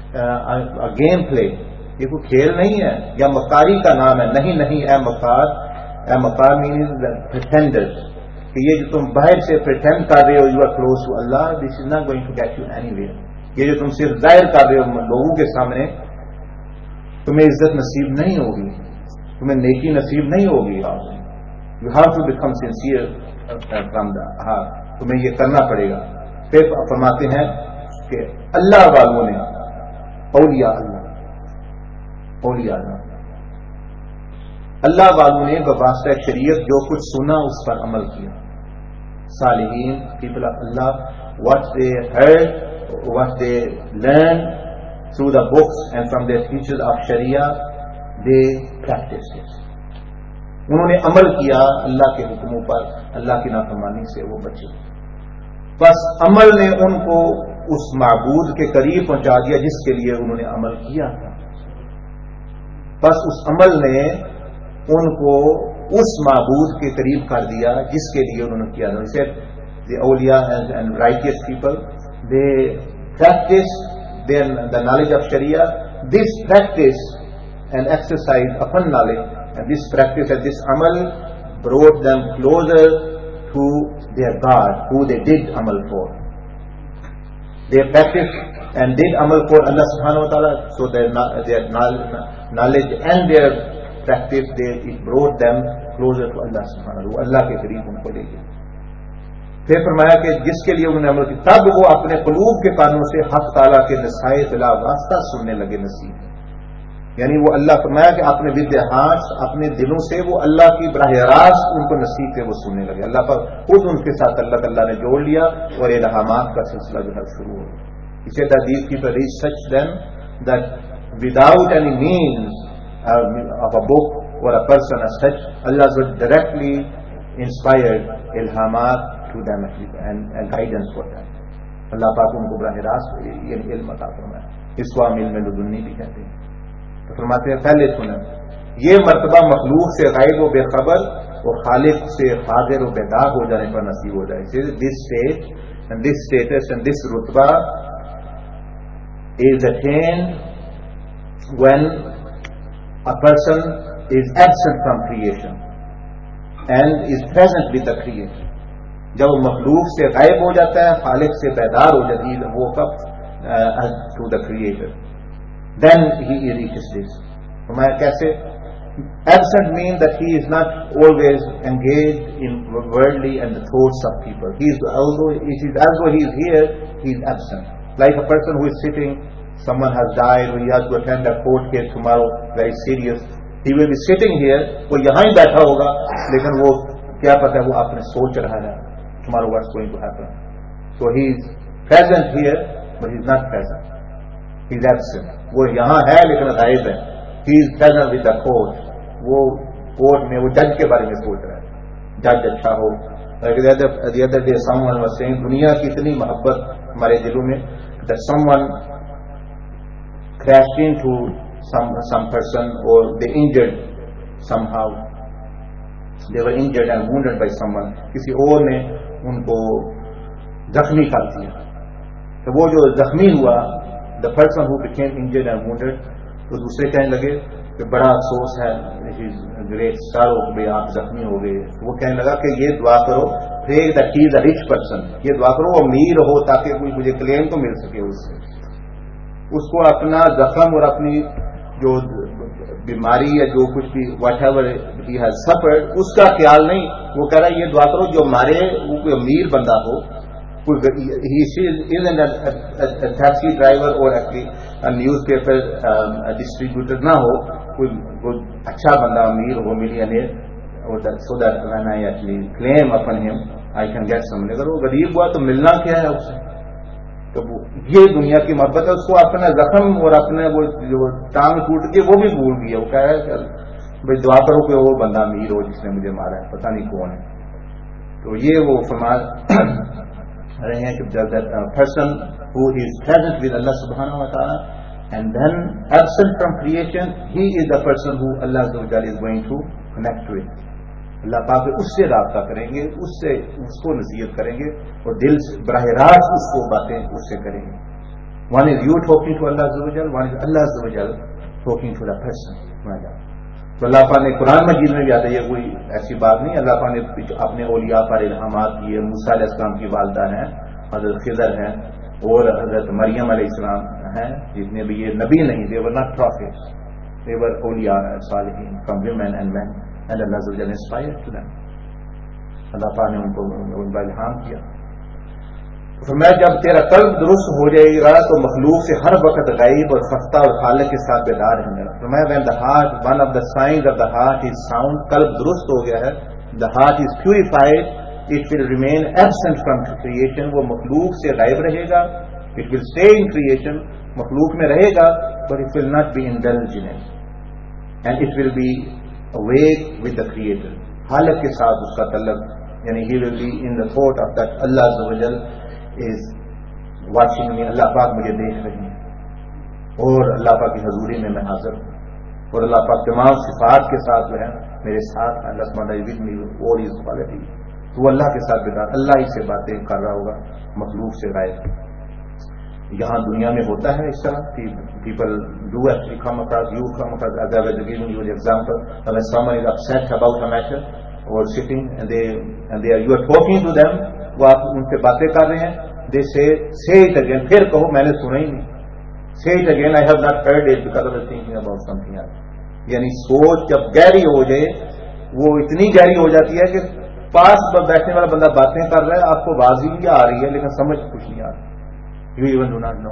a game play. یہ کوئی کھیل نہیں ہے یا مکاری کا نام ہے. نہیں نہیں اے مکار، اے مکار مینز پریٹینڈر، کہ یہ جو تم باہر سے پریٹینڈ کر رہے ہو you are close to Allah, this is not going to get you anywhere. یہ جو تم صرف ظاہر کر رہے ہو لوگوں کے سامنے، تمہیں عزت نصیب نہیں ہوگی، تمہیں نیکی نصیب نہیں ہوگی. You have to become sincere from the heart. تمہیں یہ کرنا پڑے گا. پھر فرماتے ہیں کہ اللہ والوں نے، اولیاء اللہ، اولیاء اللہ اللہ والوں نے بواسطہ شریعت جو کچھ سنا اس پر عمل کیا. صالحین، people of Allah, what they heard, what they learn through the books and from their teachers of Sharia, they practiced it. انہوں نے عمل کیا اللہ کے حکموں پر، اللہ کی نافرمانی سے وہ بچے. بس عمل نے ان کو اس معبود کے قریب پہنچا دیا جس کے لیے انہوں نے عمل کیا تھا. بس اس عمل نے ان کو اس معبود کے قریب کر دیا جس کے لیے انہوں نے کیا تھا. اسے the awliya and righteous people, they practice their, the knowledge of Sharia. This practice and exercise upon knowledge, and this practice and this amal brought them closer to their God, who they did amal for. They practiced and did amal for Allah subhanahu wa ta'ala, so their, their knowledge and their practice, they, it brought them closer to Allah subhanahu wa ta'ala. Allah ke qareeb unko le gaya. پھر فرمایا کہ جس کے لیے انہوں نے عمل کی، تب وہ اپنے قلوب کے کانوں سے حق تعالیٰ کے نصائح بلا واسطہ سننے لگے نصیب. یعنی وہ اللہ فرمایا کہ اپنے ود ہارٹ، اپنے دلوں سے وہ اللہ کی براہ راست ان کو نصیب تھے، وہ سننے لگے. اللہ پر خود ان کے ساتھ اللہ اللہ نے جوڑ لیا اور الہامات کا سلسلہ جو ہے شروع ہو گیا. اسے تحدید کی پر such then that without any means of a book اور a person as such, Allah was directly inspired الہامات to them and, and guidance for them. Allah پاک ان کو براہ راست یہ علم عطا فرمایا. اس کو ہم علم لدنی بھی کہتے ہیں. تو فرماتے ہیں پہلے سنیں، یہ مرتبہ مخلوق سے غائب و بے خبر اور خالق سے حاضر و بیدار ہو جانے پر نصیب ہو جائے. This stage and this status and this rutba is attained when a person is absent from creation and is present with the creator. جب وہ مخلوق سے غائب ہو جاتا ہے, خالق سے بیدار ہو جاتی ہے, وہ کب to the creator, then he reaches this. فرمایا کیسے؟ Absent means that he is not always engaged in worldly and the thoughts of people. He is, although it is as though he is here, he is absent. Like a person who is sitting, someone has died, or he has to attend a court case tomorrow, very serious. He will be sitting here, وہ یہاں ہی بیٹھا ہوگا, لیکن وہ کیا پتہ ہے وہ آپ نے سوچ رہا ہے tomorrow what's going to happen. So he is present here, but he is not present. He is absent. وہ یہاں ہے لیکن غائب ہے. He is present with the court. وہ کورٹ میں وہ جج کے بارے میں سوچ رہا ہے, جج اچھا ہو. the other day someone was saying دنیا کی اتنی محبت ہمارے دلوں میں that someone crashed into some some person or they injured somehow, they were injured and wounded by someone, کسی اور نے ان کو زخمی کر دیا. تو وہ جو زخمی ہوا, the person who became injured and wounded, تو دوسرے کہنے لگے کہ بڑا افسوس ہے, گریٹ سارو کہ آپ زخمی ہو گئے. وہ کہنے لگا کہ یہ دعا کرو, پھر that he is a rich person, یہ دعا کرو وہ امیر ہو تاکہ کوئی مجھے کلیم تو مل سکے اس سے. اس کو اپنا زخم اور اپنی جو بیماری یا جو کچھ بھی whatever he has suffered اس کا خیال نہیں. وہ کہہ رہا ہے یہ دعا کرو جو ہمارے وہ کوئی امیر بندہ ہو, ٹیکسی ڈرائیور اور نیوز پیپر ڈسٹریبیوٹر نہ ہو, کوئی اچھا بندہ امیر ہو, millionaire, so that when I actually claim upon ہم آئی کین گیٹ سم. اگر وہ غریب ہوا تو ملنا کیا ہے اسے؟ تو یہ دنیا کی محبت ہے. اس کو اپنا زخم اور اپنے وہ جو ٹانگ ٹوٹ کے وہ بھی بھول گیا. وہ کہہ رہا ہے بھائی دعا کرو کہ وہ بندہ امیر ہو جس نے مجھے مارا ہے, پتہ نہیں کون ہے. تو یہ وہ فرما رہے ہیں کہ person who is present with Allah subhanahu wa ta'ala and then absent from creation, he is the person who Allah azza wa jalla is going to connect with. Allah پاک اس سے رابطہ کریں گے, اس سے اس کو نصیحت کریں گے اور دل سے براہ راست اس کو باتیں اس سے کریں گے. One is you talking to Allah azza wa jalla, one is Allah azza wa jalla talking to the person. تو اللہ پاک نے قرآن مجید میں بھی آتا ہے, یہ کوئی ایسی بات نہیں. اللہ پاک نے اپنے اولیاء پر الہامات کیے. موسیٰ علیہ السلام کی والدہ ہیں, حضرت خضر ہیں, اور حضرت مریم علیہ السلام ہیں, جتنے بھی یہ نبی نہیں, they were not prophets, they were اولیاء صالحین from women and men, and Allah عز و جل inspired to them. اللہ پاک نے ان کو ان کا الہام کیا. فرمایا جب تیرا قلب درست ہو جائے گا تو مخلوق سے ہر وقت غائب اور خفتہ اور خالق کے ساتھ بیدار رہے گا. فرمایا when the heart, one of the signs of the heart is sound, قلب درست ہو گیا ہے, the heart is purified, it will remain absent from creation, وہ مخلوق سے غائب رہے گا. it will stay in creation, مخلوق میں رہے گا, but it will not be indulged in it, and it will be awake with the creator. خالق کے ساتھ اس کا تعلق, یعنی he will be in the thought of that Allah azza wa jal is watching me, اللہ پاک مجھے دیکھ رہے ہیں اور اللہ پاک کی حضوری میں میں حاضر ہوں, اور اللہ پاک تمام صفات کے ساتھ جو ہے میرے ساتھ, اللہ سبحانہ ود می اور ہز کوالٹی, تو وہ اللہ کے ساتھ بیدار, اللہ ہی سے باتیں کر رہا ہوگا, مخلوق سے غائب. یہاں دنیا میں ہوتا ہے اس طرح, people do actually come across, you come across, as I was giving you the example, when someone is upset about a matter or sitting and they and they are, you are talking to them, وہ آپ ان سے باتیں کر رہے ہیں, they say say it again, پھر کہو میں نے سنا ہی نہیں, say it again, I have not heard it because I was thinking about something else. یعنی سوچ جب گہری ہو جائے, وہ اتنی گہری ہو جاتی ہے کہ پاس بیٹھنے والا بندہ باتیں کر رہا ہے, آپ کو آواز ہی آ رہی ہے لیکن سمجھ کچھ نہیں آ رہی, you even do not know.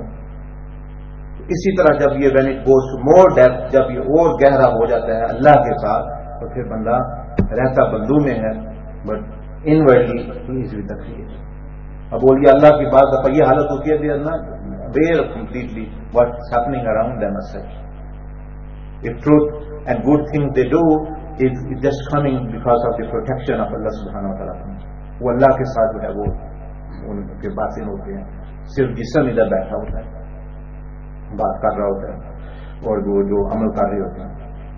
اسی طرح جب یہ when it goes to more depth, جب یہ اور گہرا ہو جاتا ہے اللہ کے ساتھ, تو پھر بندہ رہتا بندوں میں ہے, but inwardly he is with the creator. اب بولیے اللہ کی بات دفعہ یہ حالت ہوتی ہے, they are not aware completely what's happening around them as such. If truth and good things they do is just coming because of the protection of Allah subhanahu wa ta'ala. وہ اللہ کے ساتھ جو ہے وہ ان کے باطن ہوتے ہیں, صرف جسم ادھر بیٹھا ہوتا ہے, بات کر رہا ہوتا ہے, اور وہ جو عمل کر رہے ہوتے ہیں.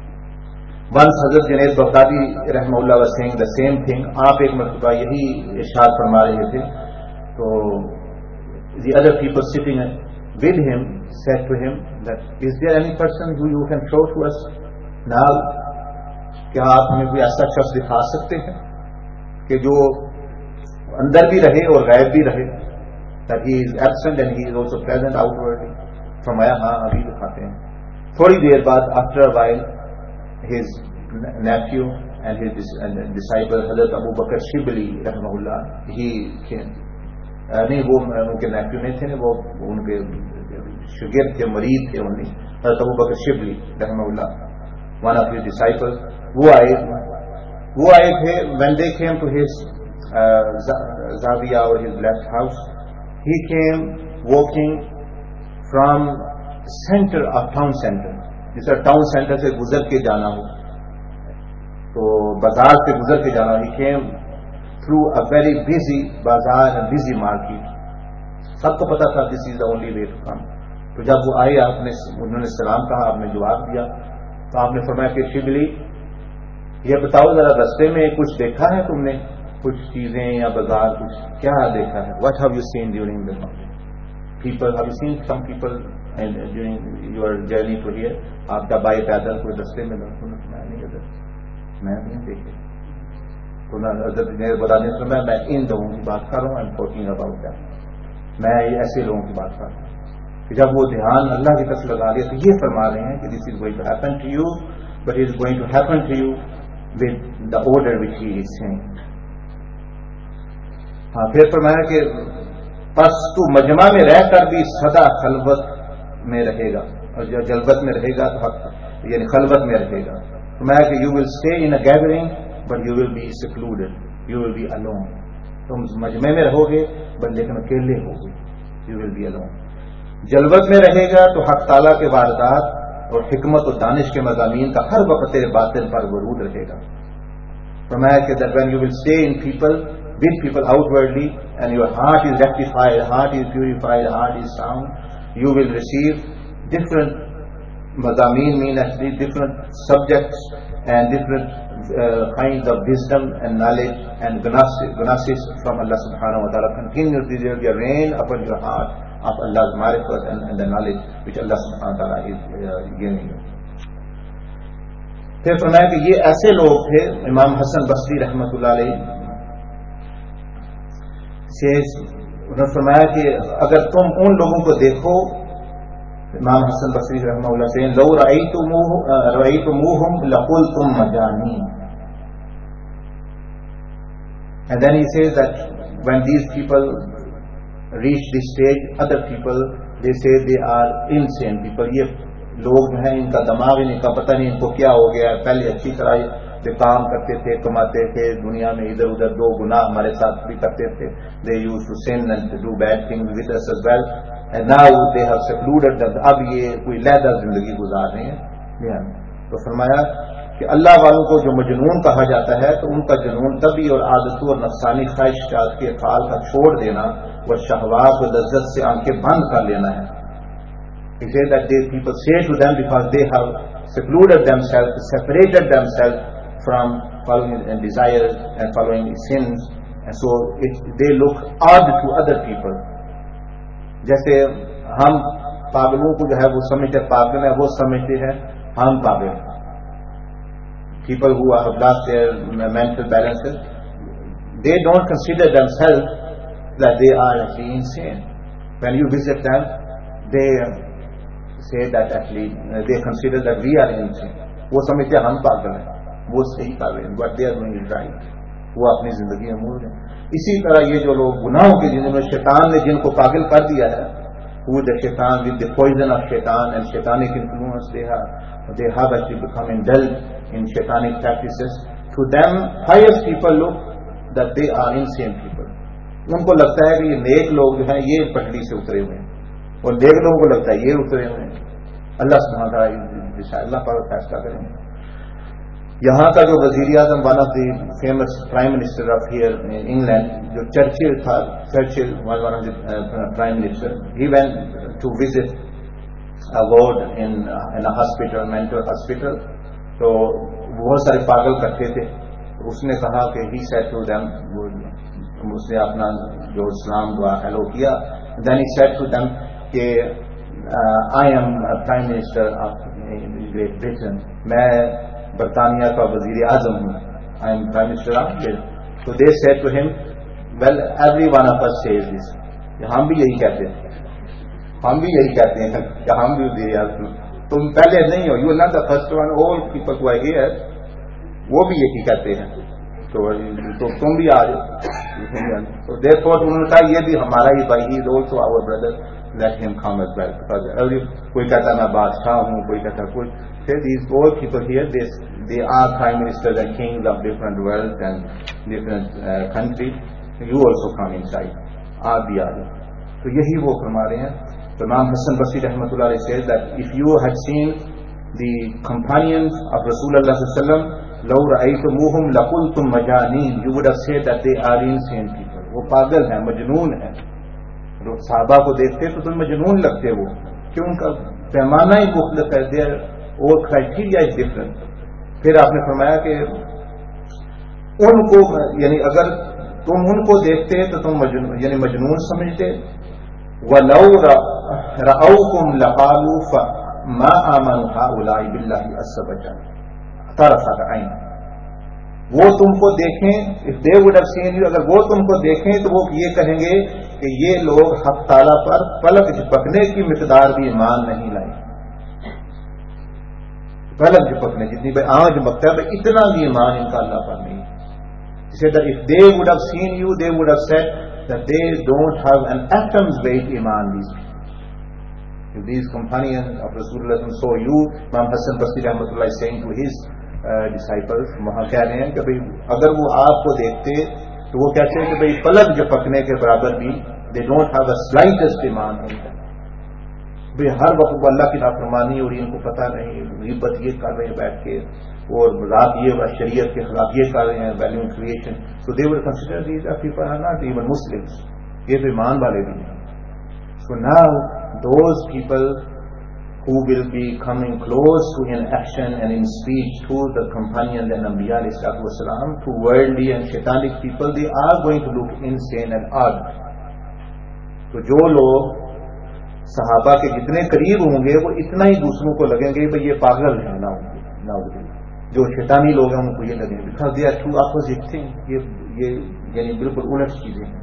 Once حضرت جنید بغدادی رحمہ اللہ was saying the same thing. آپ ایک مرتبہ یہی ارشاد فرما رہے تھے So the other people sitting with him said to him that, is there any person who you can show to us now? کیا آپ ہمیں کوئی ایسا شخص دکھا سکتے ہیں کہ جو اندر بھی رہے اور غائب بھی رہے, that he is absent and he is also present outwardly. فرمایا ہاں ابھی دکھاتے ہیں. تھوڑی دیر بعد, after a while, his nephew and his disciple Hazrat Abu Bakr Shibli رحمہ اللہ, he came. نہیں, وہ ان کے نیفیو نہیں تھے, وہ ان کے شاگرد تھے, مرید تھے انہیں, حضرت ابو بکر شبلی رحمہ اللہ, one of his disciples. وہ آئے وہ آئے تھے when they came to his Zawiya or his left house. He came walking from center of town center. جس طرح ٹاؤن سینٹر سے گزر کے جانا ہو, تو بازار سے گزر کے جانا. He came through a very busy bazaar and busy market. سب کو پتا تھا this is the only way to come. تو جب وہ آئے, آپ نے انہوں نے سلام کہا, آپ نے جواب دیا, تو آپ نے فرمایا کہ شبلی یہ بتاؤ ذرا رستے میں کچھ دیکھا ہے تم نے, کچھ چیزیں یا بازار, کچھ کیا دیکھا ہے؟ What have you seen during the people? Have you seen some people and during your journey to here? آپ جب آئے پیدل کوئی رستے میں میں نہیں ادھر میں نہیں دیکھے. تو حضرت نے بتانے سے میں میں ان لوگوں کی بات کر رہا ہوں. I'm talking about that. میں ایسے لوگوں کی بات کر رہا ہوں کہ جب وہ دھیان اللہ کی طرف لگا لیا, تو یہ فرما رہے ہیں کہ this is going to happen to you, but it is going to happen to you with the order which he is saying. ہاں, پھر فرمایا کہ پس تو مجمع میں رہ کر بھی سدا خلوت میں رہے گا, اور جو جلوت میں رہے گا تو یعنی خلوت میں رہے گا. فرمایا کہ you will stay in a gathering but you will be secluded, you will be alone. تم مجمع میں رہو گے بٹ لیکن اکیلے ہو گے, you will be alone. جلوت میں رہے گا تو حق تعالیٰ کے واردات اور حکمت و دانش کے مضامین کا ہر وقت تیرے باطن پر ورود رہے گا. فرمایا کہ that when you will stay in people, with people outwardly, and your heart is rectified, heart is purified, heart is sound, you will receive different مضامین, mean actually different subjects and different uh, kinds of wisdom and knowledge and gnosis from Allah subhanahu wa ta'ala. Continuously there will be a rain upon your heart of Allah's marifat and, and the knowledge which Allah subhanahu wa ta'ala is uh, giving you. پھر فرمایا کہ یہ ایسے لوگ تھے, امام حسن بصری رحمۃ اللہ علیہ سے انہوں نے فرمایا کہ اگر تم ان لوگوں کو دیکھو, امام حسن بصری رحمہ اللہ سے, لو رأیتموہم لقلتم مجانین. And then he says that when these people reach this stage, other people they say they are insane people. یہ لوگ جو ہیں ان کا دماغ ان کا پتہ نہیں ان کو کیا ہو گیا. پہلے اچھی طرح یہ کام کرتے تھے, کماتے تھے, دنیا میں ادھر ادھر دو گناہ ہمارے ساتھ بھی کرتے تھے. They used to sin and to do bad things with us as well. And now they have secluded them. اب یہ کوئی علیحدہ زندگی گزار رہے ہیں. تو فرمایا کہ اللہ والوں کو جو مجنون کہا جاتا ہے, تو ان کا جنون طبی اور عادتوں اور نفسانی خواہشات کے خال کا چھوڑ دینا اور شہوات و لذت سے آنکھیں بند کر لینا ہے. He said that they, people say to them because they have secluded themselves, separated themselves from following and desires and following sins, and so it, they look odd to other people. جیسے ہم پاگلوں کو جو ہے وہ سمجھتے پاگل ہے, وہ سمجھتے ہیں ہم پاگل. People who have lost their mental balances, they don't consider themselves that they are actually insane. When you visit them, they say that actually they consider that we are insane. وہ سمجھتے ہم پاگل ہیں, وہ صحیح پاگل ہیں, but they are doing it right. وہ اپنی زندگی میں مور ہیں. اسی طرح یہ جو لوگ گناہوں کی جنہوں میں شیطان نے جن کو پاگل کر دیا ہے, who the shaitan with the poison of shaitan and shaitanic influence, they have they have actually become indulged in shaitanic practices. To them pious people look that they are insane people. ان کو لگتا ہے کہ یہ نیک لوگ جو ہیں یہ پٹڑی سے اترے ہوئے ہیں, اور نیک لوگوں کو لگتا ہے یہ اترے ہوئے ہیں. اللہ سبحانہ وتعالی اللہ پر فیصلہ کریں گے. یہاں کا جو وزیر اعظم, one of the famous prime minister of here England, جو چرچل تھا, Churchill was one of the prime minister, he went to visit a ward in a hospital, mental hospital. تو بہت سارے پاگل کٹھے تھے. اس نے کہا کہ ہی سیڈ ٹو دیم, اس نے اپنا جو اسلام دعا ہیلو کیا. Then he said to them کہ I am prime minister of Great Britain, میں برطانیہ کا وزیر اعظم ہوں, I am prime minister of Britain. تو they said to him well every one of us says this, ہم بھی یہی کہتے ہیں, ہم بھی یہی کہتے ہیں کہ ہم بھی وزیر اعظم, تم پہلے نہیں ہو, you are not the first one, all people who are here وہ بھی یہی کہتے ہیں, تو تم بھی آ جاؤ. تو دیر فور انہوں نے کہا یہ بھی ہمارا ہی بھائی, he is also our brother, let him come as well. کوئی کہتا ہے میں بادشاہ ہوں, کوئی کہتا ہے کوئی. These all people here, they, they are prime ministers and kings of different worlds and different uh, countries. You also come inside. آپ بھی آ جائیں. تو یہی وہ فرما رہے ہیں. تو امام حسن بصری رحمۃ اللہ علیہ says that if you had seen the companions of Rasul Allah sallallahu alaihi wasallam love رأيتموهم لقلتم مجانين, you would have said that they are insane people. وہ پاگل ہیں, مجنون ہیں. صحابہ کو دیکھتے تو تم مجنون لگتے وہ, کہ ان کا پیمانہ ہی مختلف ہے, دیر اور کرائٹیریا از ڈفرنٹ. پھر آپ نے فرمایا کہ ان کو یعنی اگر تم ان کو دیکھتے تو تم مجنون یعنی مجنون سمجھتے. وَلَوْ رَأَوْكُمْ لَقَالُوا مَا آمَنُوا هَؤُلَاءِ بِاللَّهِ عَزَّ وَجَلَّ طَرَفَتَ عَيْنٍ. وہ تم کو دیکھیں, if they would have seen you, اگر وہ تم کو دیکھیں تو وہ یہ کہیں گے کہ یہ لوگ حق تعالیٰ پر پلک جھپکنے کی مقدار بھی ایمان نہیں لائے. پلک جھپکنے جتنی بھائی آنکھ جھپکتا ہے, بھائی اتنا بھی ایمان ان کا اللہ پر نہیں. Said that if they would have seen you, they would have said that they don't have an atom's weight iman, these people. If these companions of Rasulullah saw you, Imam Hassan Basri Rahmatullah is saying to his uh, disciples, وہاں کہہ رہے ہیں کہ بھئی اگر وہ آپ کو دیکھتے تو وہ کہتے ہیں کہ بھئی پلک جھپکنے کے برابر بھی they don't have a slightest iman in them. بھئی ہر وقت وہ اللہ کی نافرمانی اور ان کو پتہ نہیں, غیبت یہ کر رہے ہیں بیٹھ کے, اور مذاق یہ شریعت کے خلاف یہ کر رہے ہیں, value creation. So they would consider these people are not even Muslims. یہ تو ایمان والے بھی ہیں. So now those people who will be coming close to in action and in speech to the companions and Anbiya alayhi salatu wasalam, to worldly and shaitanic people, they are going to look insane and odd. تو جو لوگ صحابہ کے جتنے قریب ہوں گے وہ اتنا ہی دوسروں کو لگیں گے بھئی یہ پاگل ہیں. نہ نہ جو شیطانی لوگ ہیں ان کو یہ لگیں گے because they are two opposite thing, یہ یہ یعنی بالکل الٹ چیزیں ہیں.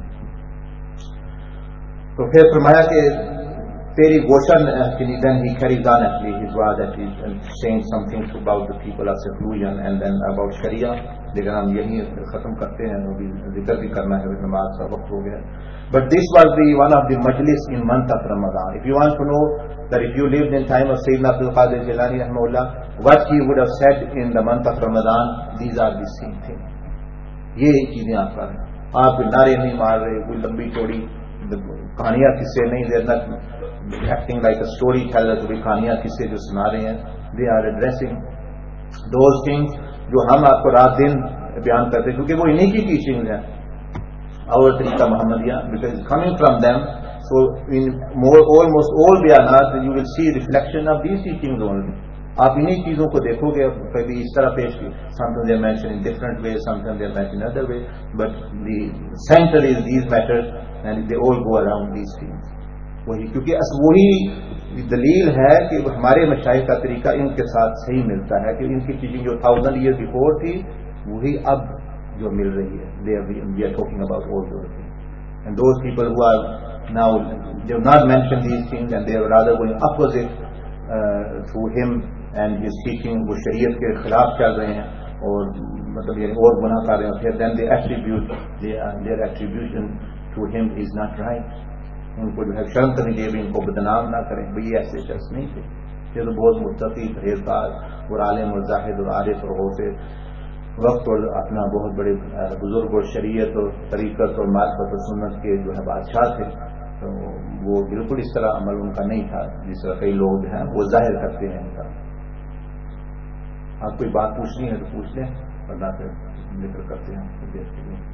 تو پھر فرمایا کہ تیری گوشن then he carries on actually his word that he is saying something about the people of seclusion and then about Sharia. لیکن ہم یہی ختم کرتے ہیں, ابھی ذکر بھی کرنا ہے, نماز کا وقت ہو گیا. But this was the one of the majlis in month of Ramadan. If you want to know that if you lived in time of Sayyidina Abdul Qadir Jilani rahimahullah, what he would have said in the month of Ramadan, these are the same thing. یہ چیزیں آپ کر رہے ہیں, آپ نعرے نہیں مار رہے, کوئی لمبی چوڑی کہانیاں قصے نہیں, دے not acting like a story teller, کوئی کہانیاں قصے جو سنا رہے ہیں. They are addressing those things جو ہم آپ کو رات دن بیان کرتے ہیں, کیونکہ وہ انہی کی ٹیچنگ ہے. Our طریقہ محمدیہ, because coming from them, so in more, almost all بیانات you will see reflection of these teachings only. آپ انہی چیزوں کو دیکھو گے, کبھی اس طرح پیش کی, sometimes they mention in different ways, sometimes they mention in other way, but the center is these matters and they all go around these things. وہی کیونکہ وہی دلیل ہے کہ ہمارے مشائخ کا طریقہ ان کے ساتھ صحیح ملتا ہے, کہ ان کی چیزیں جو تھاؤزینڈ ایئر بیفور تھی وہی اب جو مل رہی ہے. We are talking about all those things. And those people who are now, they have not mentioned these things and they are rather going opposite uh, to him and his teaching, وہ شریعت کے خلاف چل رہے ہیں اور مطلب یہ اور گناہ کر رہے ہیں. پھر then they attribute, their attribution to him is not right. ان کو جو ہے شرم کرنی چاہیے, ان کو بدنام نہ کریں, بھئی ایسے شخص نہیں تھے, یہ تو بہت متقی, پرہیزگار اور عالم اور زاہد اور عارف اور غوث وقت اور اپنا بہت بڑے بزرگ اور شریعت اور طریقت اور معرفت اور سنت کے جو ہے بادشاہ تھے. تو وہ بالکل اس طرح عمل ان کا نہیں تھا جس طرح کئی لوگ ہیں وہ ظاہر کرتے ہیں ان کا. آپ کوئی بات پوچھنی ہے تو پوچھ لیں, ورنہ پھر ذکر کرتے ہیں دیر کے لیے.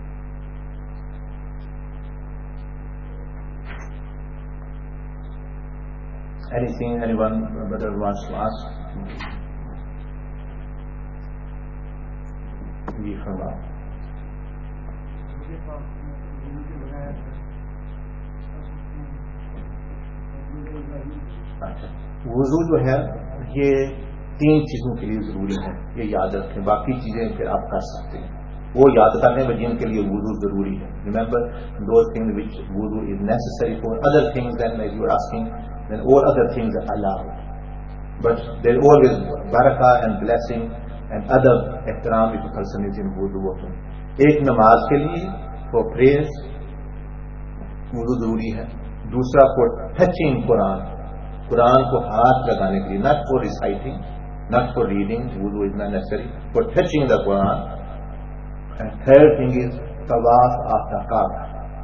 Anything anyone brother wants to ask? جی فرمائیں. اچھا، وضو جو ہے یہ تین چیزوں کے لیے ضروری ہے، یہ یاد رکھیں، باقی چیزیں پھر آپ کر سکتے ہیں، وہ یاد کرنے میں جن کے لیے وضو ضروری ہے. ریمبر دوز تھنگز وچ وضو is necessary for other things then you are asking then all other things are allowed but there always برکہ اینڈ بلیسنگ اینڈ ادب احترام if a person is in وضو. ایک نماز کے لیے فار پریئرز وضو ضروری ہے. دوسرا فار ٹچنگ قرآن، قرآن کو ہاتھ لگانے کے لیے، not for reciting not for reading, وضو is not necessary for touching the Quran. And third thing is tawaf of the Kaaba.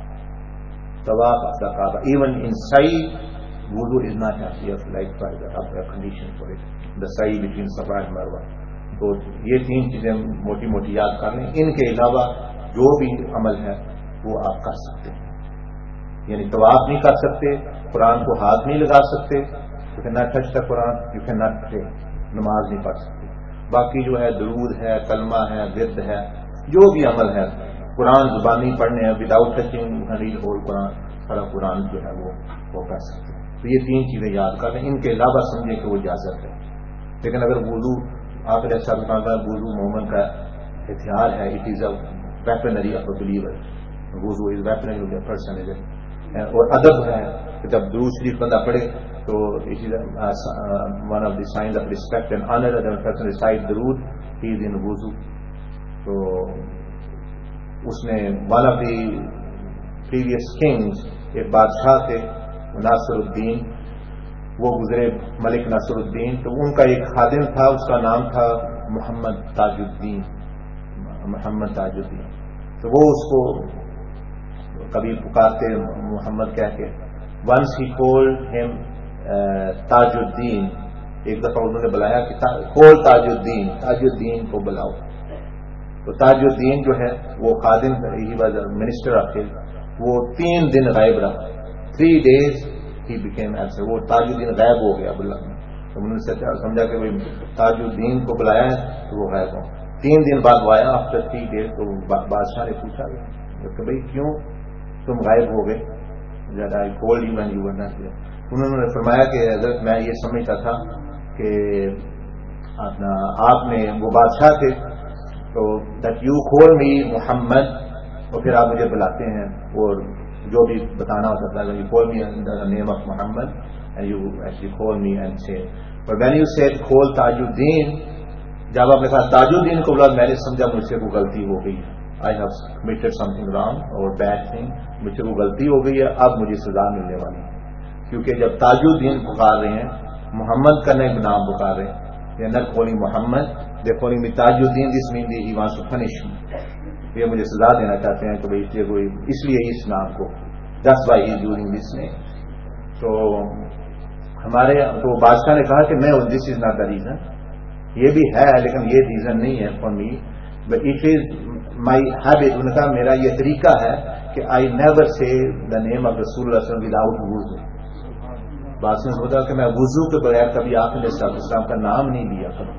Tawaf of the Kaaba. Even in sa'i, wudu is not actually like for a condition for it. The sa'i between Safa and Marwa. تو یہ تین چیزیں موٹی موٹی یاد کر لیں. ان کے علاوہ جو بھی عمل ہے وہ آپ کر سکتے ہیں. یعنی طواف نہیں کر سکتے، قرآن کو ہاتھ نہیں لگا سکتے، you cannot touch the Quran, you cannot pray، نماز نہیں پڑھ سکتے. باقی جو ہے درود ہے، کلمہ ہے، ورد ہے، جو بھی عمل ہے، قرآن زبانی پڑھنے ہیں without touching read whole Quran, سارا قرآن جو ہے وہ وہ کر سکتے ہیں. تو یہ تین چیزیں یاد کر لیں. ان کے علاوہ سمجھیں کہ وہ اجازت ہے. لیکن اگر وضو آپ نے ایسا بتانا تھا، وضو مومن کا ہتھیار ہے، it is a weaponry of a believer. وضو is weaponry of a person is. اور ادب ہے کہ جب درود شریف بندہ پڑھے تو it is one of the signs of respect and honour that person recite درود ہی از ان وضو. تو اس نے one of the previous kings, ایک بادشاہ تھے ناصر الدین، وہ گزرے ملک ناصر الدین. تو ان کا ایک خادم تھا، اس کا نام تھا محمد تاج الدین. محمد تاج الدین تو وہ اس کو کبھی پکارتے محمد کہہ کے. ونس ہی کولڈ ہم تاج الدین. ایک دفعہ انہوں نے بلایا کہ کول تاج الدین، تاج الدین کو بلاؤ. تو تاج الدین جو ہے وہ خادم، he was minister of his, وہ تین دن غائب رہا. Three days he became absent. وہ تاج الدین غائب ہو گیا. تو انہوں نے سمجھا کہ بھائی تاج الدین کو بلایا ہے تو وہ غائب ہو. تین دن بعد وہ آیا آفٹر تھری ڈیز. تو بادشاہ نے پوچھا کہ بھائی کیوں تم غائب ہو گئے؟ I called you when you were not here. انہوں نے فرمایا کہ حضرت میں یہ سمجھتا تھا کہ آپ نے، وہ بادشاہ تھے، تو دیٹ یو کال می محمد، اور پھر آپ مجھے بلاتے ہیں اور جو بھی بتانا ہوتا تھا، you call me the name of Muhammad and you actually call me and say. But when you said call Tajuddin, جب آپ نے کہا تاج الدین کو بلا، میں نے سمجھا مجھ سے کوئی غلطی ہو گئی ہے. I have committed something wrong اور بیڈ تھنگ، مجھ سے کوئی غلطی ہو گئی ہے، اب مجھے سزا ملنے والی ہے. کیونکہ جب تاج الدین پکار رہے ہیں، محمد کا نئے نام پکار رہے ہیں، they are not calling Muhammad, they are calling me Tajuddin. This means he wants to punish me. یہ مجھے سزا دینا چاہتے ہیں کہ بھائی اس لیے کوئی اس لیے اس نام کو، that's why he is using this name. تو ہمارے تو بادشاہ نے کہا کہ میں this is not the reason. یہ بھی ہے لیکن یہ ریزن نہیں ہے for me, but it is my habit. انہوں نے کہا میرا یہ طریقہ ہے کہ I never say the name of Rasulullah without wudu. بات نے سوچا کہ میں وضو کے بغیر کبھی آپ نے اسلام کا نام نہیں لیا کبھی.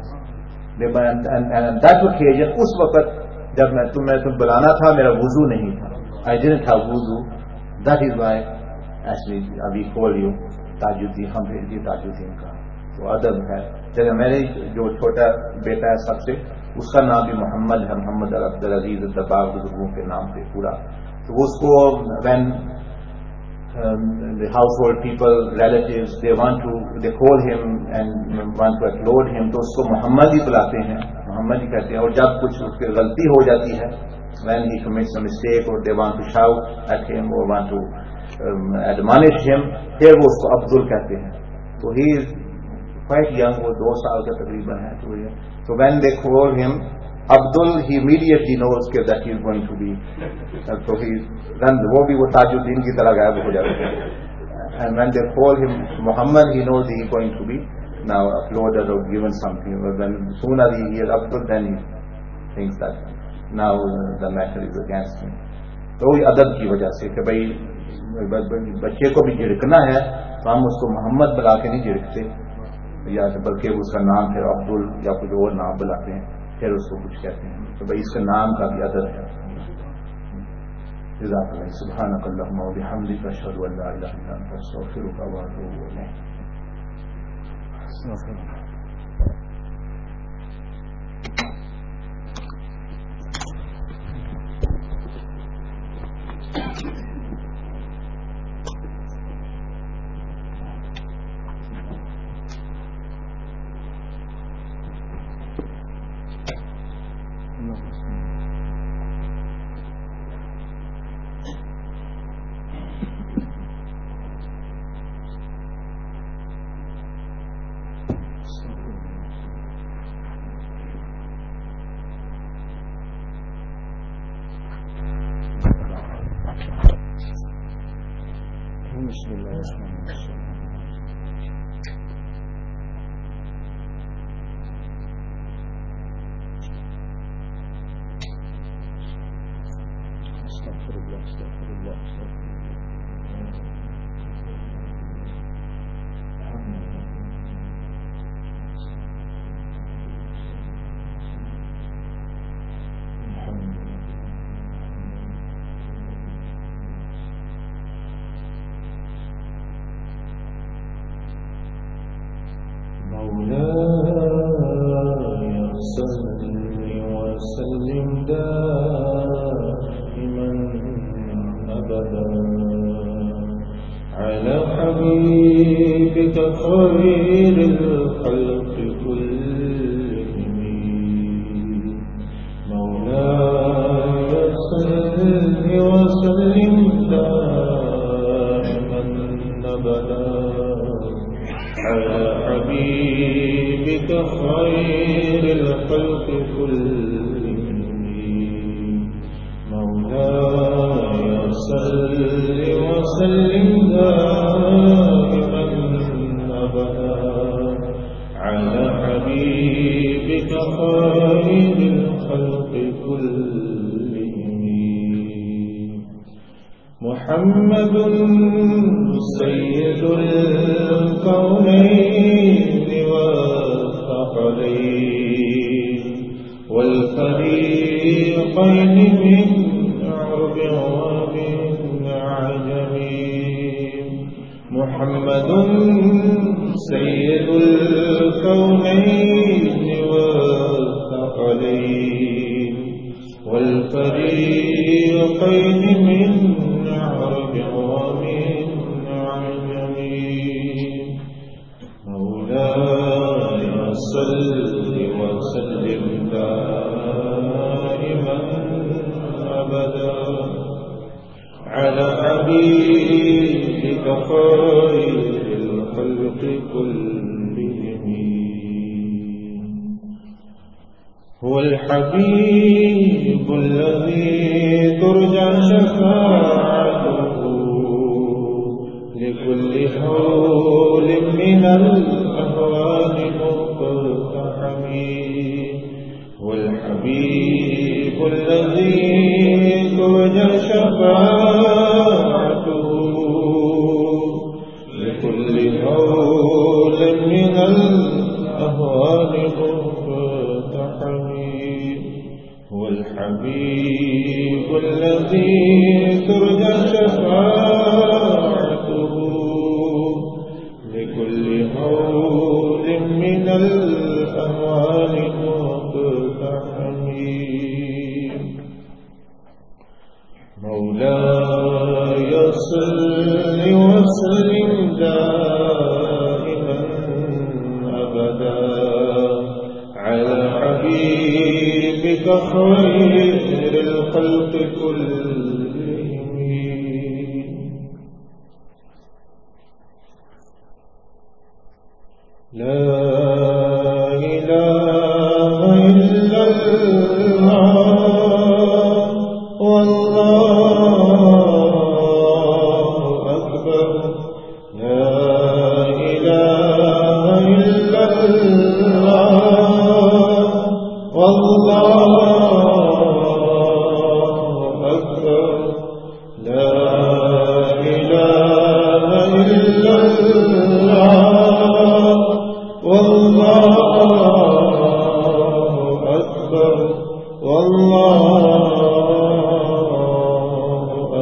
اس وقت جب میں تمہیں تم بلانا تھا میرا وضو نہیں تھا. آئی ڈنٹ ہیو وضو. دیٹ از وائی ایکچولی ابھی کال یو تاج الدین. ہم بھیج دیے تاج الدین کا. تو ادب ہے. جیسے میرے جو چھوٹا بیٹا ہے سب سے، اس کا نام بھی محمد ہے، محمد عبدالعزیز الدباغ بزرگوں کے نام پہ پورا. تو اس کو when Um, the household people, relatives, they want to, they call him and want to applaud him, تو اس کو محمد ہی بلاتے ہیں، محمد ہی کہتے ہیں. اور جب کچھ اس کی غلطی ہو جاتی ہے، when he commits a mistake or they want to shout at him or want to um, admonish him، پھر وہ اس کو عبدل کہتے ہیں. تو he is quite young، وہ دو سال کا تقریباً ہے. تو when they call him Abdul, he immediately knows that he is going to be, so he then وہ بھی وہ تاج الدین کی طرح غائب ہو جاتے ہیں. And when they call him Muhammad, he knows he is going to be now applauded or given something. But when soon as he hears Abdul, then he thinks that now the matter is against him. تو یہ ادب کی وجہ سے کہ بھائی بچے کو بھی جھڑکنا ہے تو ہم اس کو محمد بلا کے نہیں جھڑکتے، یا بلکہ اس کا نام پھر عبدل یا کچھ اور نام بلاتے ہیں، پھر اس کو کچھ کہتے ہیں. تو بھائی اس کے نام کا بھی ادب ہے. جزاك الله. سبحانك اللهم وبحمدك أشهد أن لا إله إلا أنت أستغفرك وأتوب إليك. بسم الله الرحمن الرحيم. استغفر الله استغفر الله استغفر مولاي صل وسلم دائما أبدا على حبيبك خير الخلق كلهم. مولاي صل وسلم دائما أبدا على حبيبك خير الخلق كلهم. مولاي صل وسلم دائما أبدا على حبيبك خير الخلق كلهم. محمد سيد الكونين والثقلين والفريقين من عرب ومن عجم. محمد سيد الكونين والثقلين والفريقين من عرب ومن عجم. مولاي صل وسلم دائما أبدا على حبيبك خير الخلق كلهم. هو الحبيب الذي ترجى شفاعته لكل حول من الأهوال مقتحم. هو الحبيب الذي ترجى شفاعته لكل حول من الأهوال مقتحم. هو الحبيب الذي ترجى شفاعته لكل حول من الأهوال مقتحم. مولاي صل وسلم دائما أبدا على حبيبك خير الخلق كلهم. لا إله إلا الله والله أكبر. لا إله إلا الله والله أكبر. لا إله إلا الله والله أكبر والله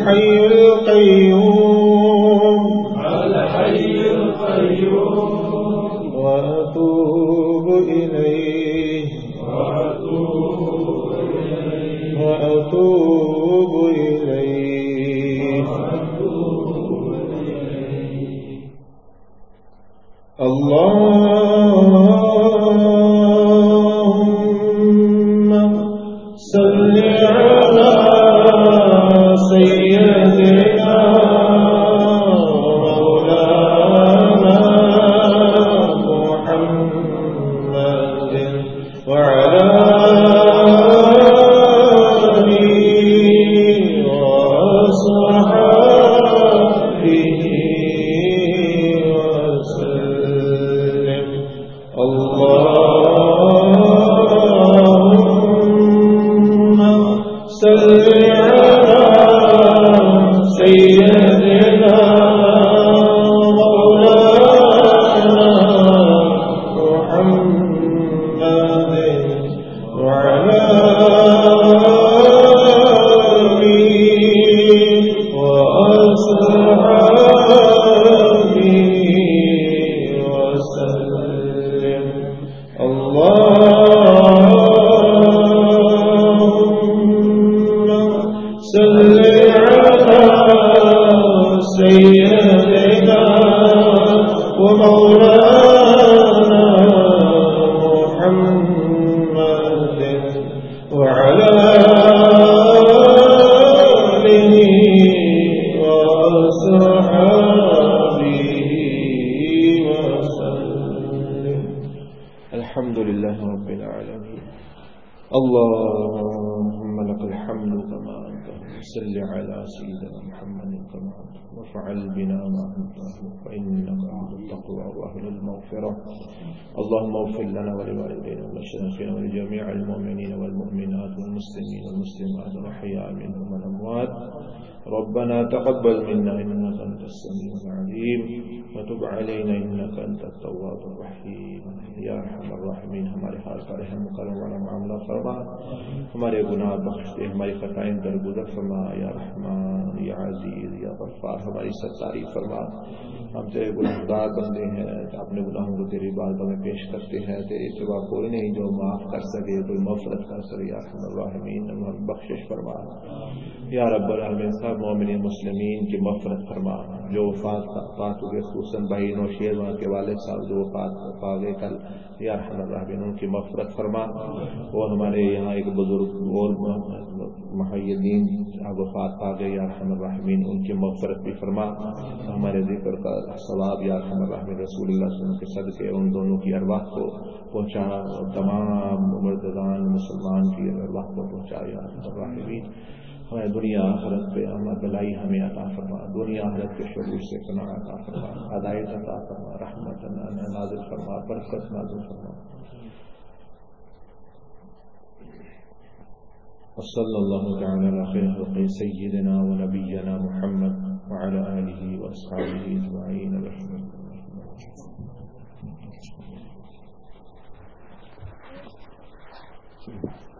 الحي القيوم الحي القيوم وأتوب إليه وأتوب إليه وأتوب إليه اللهم صل على سيدنا مولانا محمد وعلى آله وصحبه وسلم. اللهم صل على سيدنا مولانا محمد وعلى آله وأصحابه وسلم. اللهم صل على سيدنا ومولانا محمد وعلى آله وأصحابه وسلم. الحمد لله رب العالمين. اللهم لك الحمد كما أنت. صل على سيدنا محمد كما أنت وفعل بنا ما أنت فإنك أهل التقوى وأهل المغفرة. اللهم اغفر لنا ولوالدينا ولمشايخنا ولجميع المؤمنين والمؤمنات والمسلمين والمسلمات الأحياء منهم والأموات. ربنا تقبل منا إنك أنت السميع العليم وتب علينا إنك أنت التواب الرحيم. یا ارحم الراحمین ہمارے حال کا رحم کرم والا معاملہ فرما، ہمارے گناہ بخش دے، ہماری خطائیں درگزر فرما. یا رحمان یا عزیز یا غفار ہماری ستاری فرما. ہم تیرے گناہگار بندے ہیں، اپنے گناہوں کو تیری بارگاہ میں پیش کرتے ہیں. تیرے سوا کوئی نہیں جو معاف کر سکے، کوئی مغفرت کر سکے. یا ارحم الراحمین ہم بخشش فرما. یا رب العالمین سب مومنین مسلمین کی مغفرت فرما. جو وفات پات ہوئے خصوصاً بھائی نوشیر وہاں کے والد صاحب جو وفات پا گئے کل، یا ارحم الراحمین ان کی مغفرت فرما. اور ہمارے یہاں ایک بزرگ اور محیدین وفات پا گئے، یا ارحم الراحمین ان کی مغفرت بھی فرما. ہمارے ذکر کا ثواب یا ارحم الراحمین رسول اللہ صلی اللہ علیہ وسلم کے صدقے ان دونوں کی ارواح کو پہنچا. تمام مردگان مسلمان کی ارواح کو پہنچا. یا ارحم الراحمین ہمیں دنیا آخرت پہ ہمیں بلائی ہمیں عطا فرما. دنیا آخرت کے شرور سے پناہ عطا فرما، ہدایت عطا فرما، رحمت نازل فرما، برکت نازل فرما. وصلی اللہ تعالی علی خیر خلق سیدنا و نبینا محمد وعلی آلہ واصحابہ اجمعین. رحمۃ اللہ.